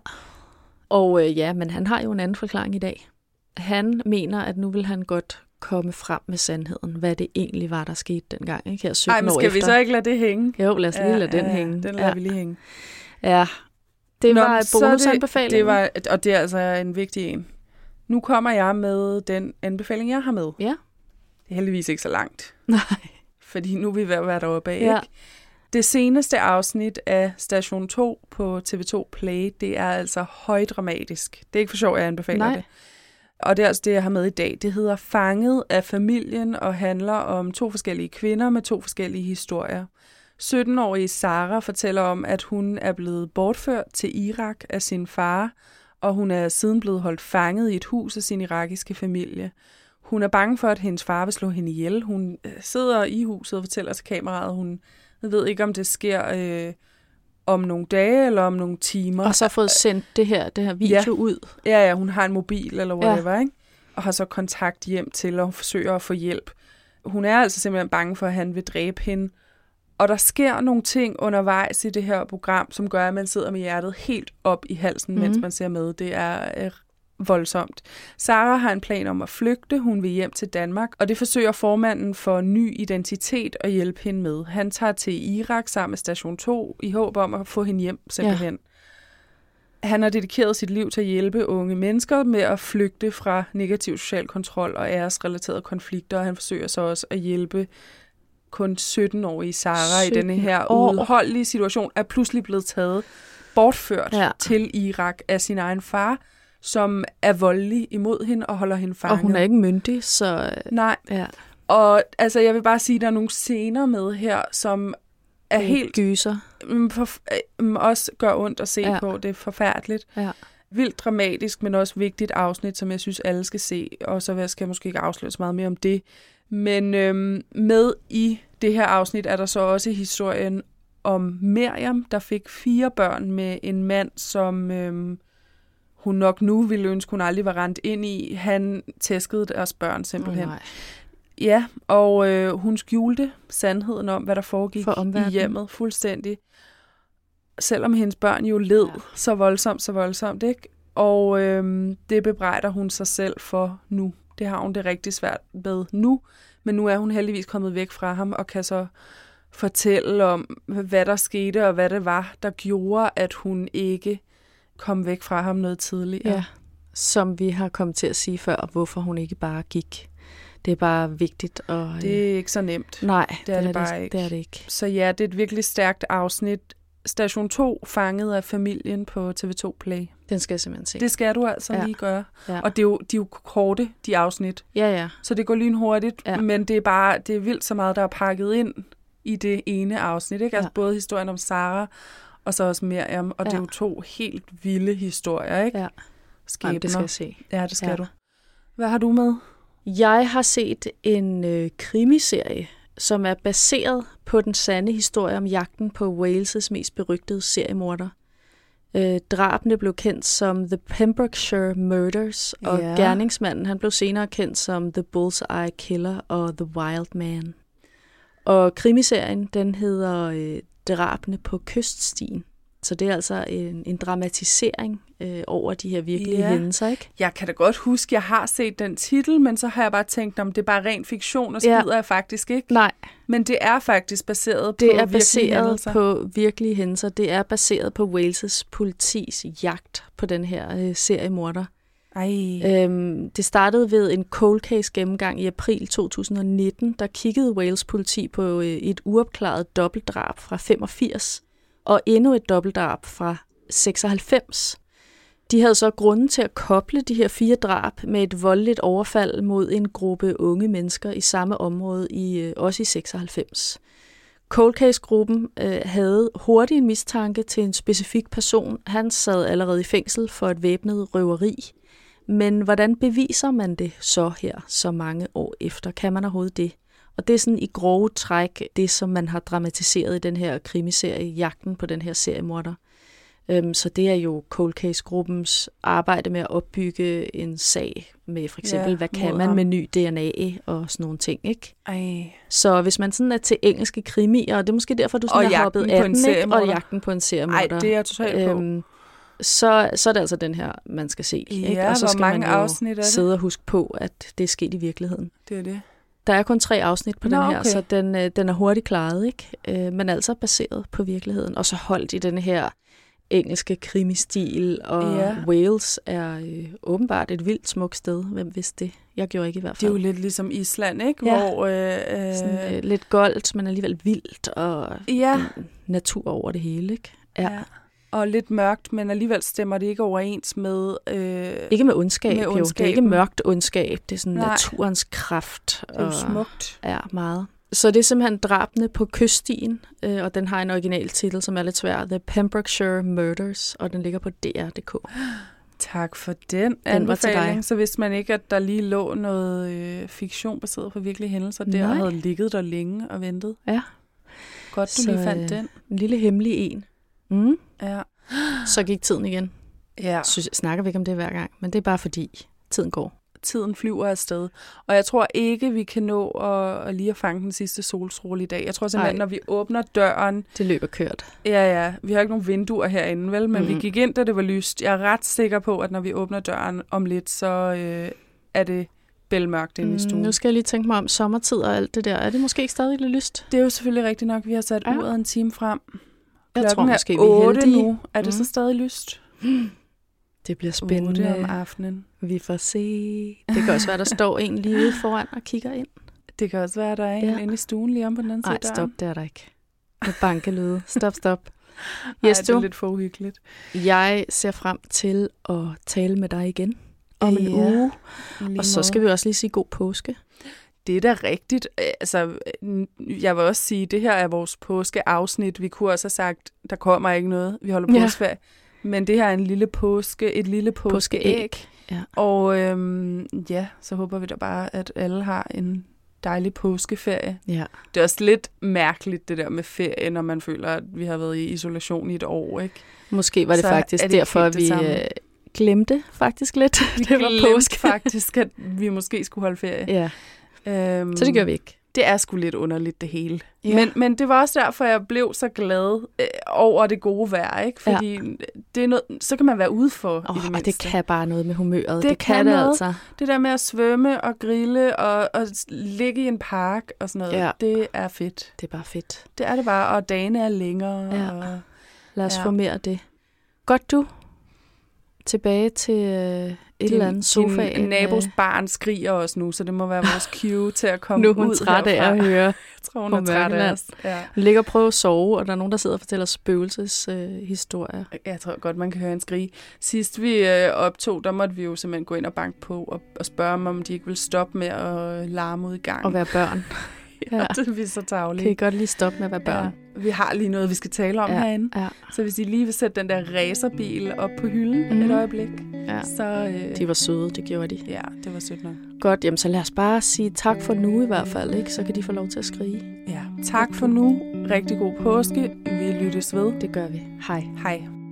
Og men han har jo en anden forklaring i dag. Han mener, at nu vil han godt komme frem med sandheden, hvad det egentlig var, der skete dengang. Ikke? Her 17 men skal år vi så ikke lade det hænge? Jo, lad os lige lade den hænge. Den lader vi lige hænge. Ja, det var et bonusanbefaling. Og det er altså en vigtig en. Nu kommer jeg med den anbefaling, jeg har med. Ja. Det er heldigvis ikke så langt. Nej. Fordi nu er vi ved at være deroppe bag, ja. Ikke? Det seneste afsnit af Station 2 på TV2 Play, det er altså højdramatisk. Det er ikke for sjov, jeg anbefaler det. Og det er altså det, jeg har med i dag. Det hedder Fanget af familien og handler om 2 forskellige kvinder med 2 forskellige historier. 17-årige Sarah fortæller om, at hun er blevet bortført til Irak af sin far, og hun er siden blevet holdt fanget i et hus af sin irakiske familie. Hun er bange for, at hendes far vil slå hende ihjel. Hun sidder i huset og fortæller til kameraet, hun ved ikke, om det sker om nogle dage eller om nogle timer. Og så har fået sendt det her video ud. Ja, hun har en mobil eller whatever, ikke? Og har så kontakt hjem til, og hun forsøger at få hjælp. Hun er altså simpelthen bange for, at han vil dræbe hende. Og der sker nogle ting undervejs i det her program, som gør, at man sidder med hjertet helt op i halsen, mens man ser med. Det er voldsomt. Sarah har en plan om at flygte. Hun vil hjem til Danmark, og det forsøger formanden for Ny Identitet at hjælpe hende med. Han tager til Irak sammen med Station 2 i håb om at få hende hjem, simpelthen. Han har dedikeret sit liv til at hjælpe unge mennesker med at flygte fra negativ social kontrol og æresrelaterede konflikter, og han forsøger så også at hjælpe kun 17-årige Sara i denne her uudholdelige situation, er pludselig blevet taget bortført til Irak af sin egen far, som er voldelig imod hende og holder hende fanget. Og hun er ikke myndig, så... Nej. Ja. Og altså, jeg vil bare sige, at der er nogle scener med her, som er helt... gyser. Også gør ondt at se på. Det er forfærdeligt. Ja. Vildt dramatisk, men også vigtigt afsnit, som jeg synes, alle skal se. Og så skal jeg måske ikke afsløre så meget mere om det. Men med i det her afsnit er der så også historien om Miriam, der fik 4 børn med en mand, som hun nok nu ville ønske, hun aldrig var rendt ind i. Han tæskede deres børn simpelthen. Ja, og hun skjulte sandheden om, hvad der foregik i hjemmet fuldstændig. Selvom hendes børn jo led så voldsomt, ikke? Og det bebrejder hun sig selv for nu. Det har hun det rigtig svært med nu, men nu er hun heldigvis kommet væk fra ham og kan så fortælle om, hvad der skete og hvad det var, der gjorde, at hun ikke kom væk fra ham noget tidligere. Ja, som vi har kommet til at sige før, hvorfor hun ikke bare gik. Det er bare vigtigt. Det er ikke så nemt. Nej, det er det bare ikke. Det er det ikke. Så ja, det er et virkelig stærkt afsnit. Station 2 fanget af familien på TV2 Play. Den skal jeg simpelthen se. Det skal du altså lige gøre. Ja. Og de er jo korte, de afsnit. Ja. Så det går lynhurtigt, men det er vildt så meget, der er pakket ind i det ene afsnit. Ikke? Altså både historien om Sara, og så også Miriam. Og det er jo 2 helt vilde historier, ikke? Ja. Skæbner. Det skal jeg se. Ja, det skal du. Hvad har du med? Jeg har set en krimiserie, som er baseret på den sande historie om jagten på Wales' mest berygtede seriemorder. Drabene blev kendt som The Pembrokeshire Murders, og gerningsmanden han blev senere kendt som The Bullseye Killer og The Wild Man. Og krimiserien, den hedder Drabene på kyststien. Så det er altså en dramatisering over de her virkelige hændelser, ikke? Jeg kan da godt huske, at jeg har set den titel, men så har jeg bare tænkt, om det er bare ren fiktion, og så gider jeg faktisk ikke. Nej. Men det er faktisk baseret på virkelige hændelser. Det er baseret på virkelige hændelser. Det er baseret på Wales' politis jagt på den her seriemorder. Det startede ved en cold case gennemgang i april 2019, der kiggede Wales politi på et uopklaret dobbeltdrab fra 85, og endnu et dobbeltdrab fra 96. De havde så grunden til at koble de her 4 drab med et voldeligt overfald mod en gruppe unge mennesker i samme område, også i 96. Cold Case-gruppen havde hurtigt en mistanke til en specifik person. Han sad allerede i fængsel for et væbnet røveri. Men hvordan beviser man det så her, så mange år efter? Kan man overhovedet det? Og det er sådan i grove træk det, som man har dramatiseret i den her krimiserie, jagten på den her seriemorder. Så det er jo Cold Case-gruppens arbejde med at opbygge en sag med for eksempel, hvad kan man med ny DNA og sådan nogle ting, ikke? Så hvis man sådan er til engelske krimier, og det er måske derfor, du sådan har hoppet af den, ikke? Og jagten på en seriemorder. Det er totalt på. Så er det altså den her, man skal se. Ikke? Og så skal man jo sidde og huske på, at det er sket i virkeligheden. Det er det. Der er kun 3 afsnit på den her, så den er hurtigt klaret, ikke? Men altså baseret på virkeligheden. Og så holdt i den her engelske krimistil, og Wales er åbenbart et vildt smukt sted. Hvem vidste det? Jeg gjorde ikke i hvert fald. Det er jo lidt ligesom Island, ikke? Ja. Hvor, sådan, lidt goldt, men alligevel vildt, og natur over det hele, ikke? Ja. Og lidt mørkt, men alligevel stemmer det ikke overens med... ikke med ondskab, jo. Det er ikke mørkt ondskab. Det er sådan naturens kraft. Det er jo smukt. Ja, meget. Så det er simpelthen Drabene på kyststien, og den har en original titel, som er lidt svær. The Pembrokeshire Murders, og den ligger på DR.dk. Tak for den anbefaling. Så vidste man ikke, at der lige lå noget fiktion baseret på virkelige hændelser der, og havde ligget der længe og ventet. Ja. Godt, du lige fandt den. En lille hemmelig en. Mm. Ja. Så gik tiden igen. Ja. Snakker vi ikke om det hver gang, men det er bare fordi tiden går. Tiden flyver afsted. Og jeg tror ikke, vi kan nå at lige at fange den sidste solstråle i dag. Jeg tror simpelthen, når vi åbner døren... Det løber kørt. Ja. Vi har ikke nogen vinduer herinde, vel? Men vi gik ind, da det var lyst. Jeg er ret sikker på, at når vi åbner døren om lidt, så er det bælmørkt inde i stuen. Nu skal jeg lige tænke mig om sommertid og alt det der. Er det måske ikke stadig lidt lyst? Det er jo selvfølgelig rigtigt nok. Vi har sat uret en time frem. Jeg Klokken tror måske, er 8 nu. Er det så stadig lyst? Det bliver spændende. 8 om aftenen. Vi får se. Det kan også være, der står en lige ude foran og kigger ind. Det kan også være, der er en inde i stuen lige om på den anden side. Nej, stop, det er der ikke. Med bankeløde. Stop. Yes, det er lidt for uhyggeligt. Jeg ser frem til at tale med dig igen om en uge. Og så skal vi også lige sige god påske. Det er da rigtigt. Altså, jeg vil også sige, at det her er vores påskeafsnit. Vi kunne også have sagt, der kommer ikke noget. Vi holder påskeferie. Men det her er et lille påskeæg. Ja. Og så håber vi da bare, at alle har en dejlig påskeferie. Ja. Det er også lidt mærkeligt, det der med ferie, når man føler, at vi har været i isolation i et år, ikke? Måske var det faktisk derfor, at vi glemte faktisk lidt. Vi glemte faktisk, at vi måske skulle holde ferie. Ja. Så det gør vi ikke. Det er sgu lidt underligt, det hele. Ja. Men det var også derfor, jeg blev så glad over det gode vejr, ikke? Fordi det er noget, så kan man være ude for i det mindste. Og det kan bare noget med humøret. Det kan det altså. Det der med at svømme og grille og ligge i en park og sådan noget, det er fedt. Det er bare fedt. Det er det bare, og dagene er længere. Ja. Og, lad os få mere af det. Godt du. Tilbage til et eller andet sofa. Din nabos barn skriger også nu, så det må være vores cue til at komme ud. Nu er hun træt af at høre. Jeg tror, hun er træt af os. Ja. Hun ligger og prøver at sove, og der er nogen, der sidder og fortæller spøgelseshistorier. Jeg tror godt, man kan høre en skrig. Sidst vi optog, der måtte vi jo simpelthen gå ind og banke på og spørge dem, om de ikke vil stoppe med at larme ud i gang. Og være børn. Ja, det er så tarveligt. Kan I godt lige stoppe med at være børn? Ja. Vi har lige noget, vi skal tale om herinde. Ja. Så hvis I lige vil sætte den der racerbil op på hylden et øjeblik, så... De var søde, det gjorde de. Ja, det var sødt nok. Godt, jamen så lad os bare sige tak for nu i hvert fald, ikke? Så kan de få lov til at skrige. Ja, tak for nu. Rigtig god påske. Vi lyttes ved. Det gør vi. Hej. Hej.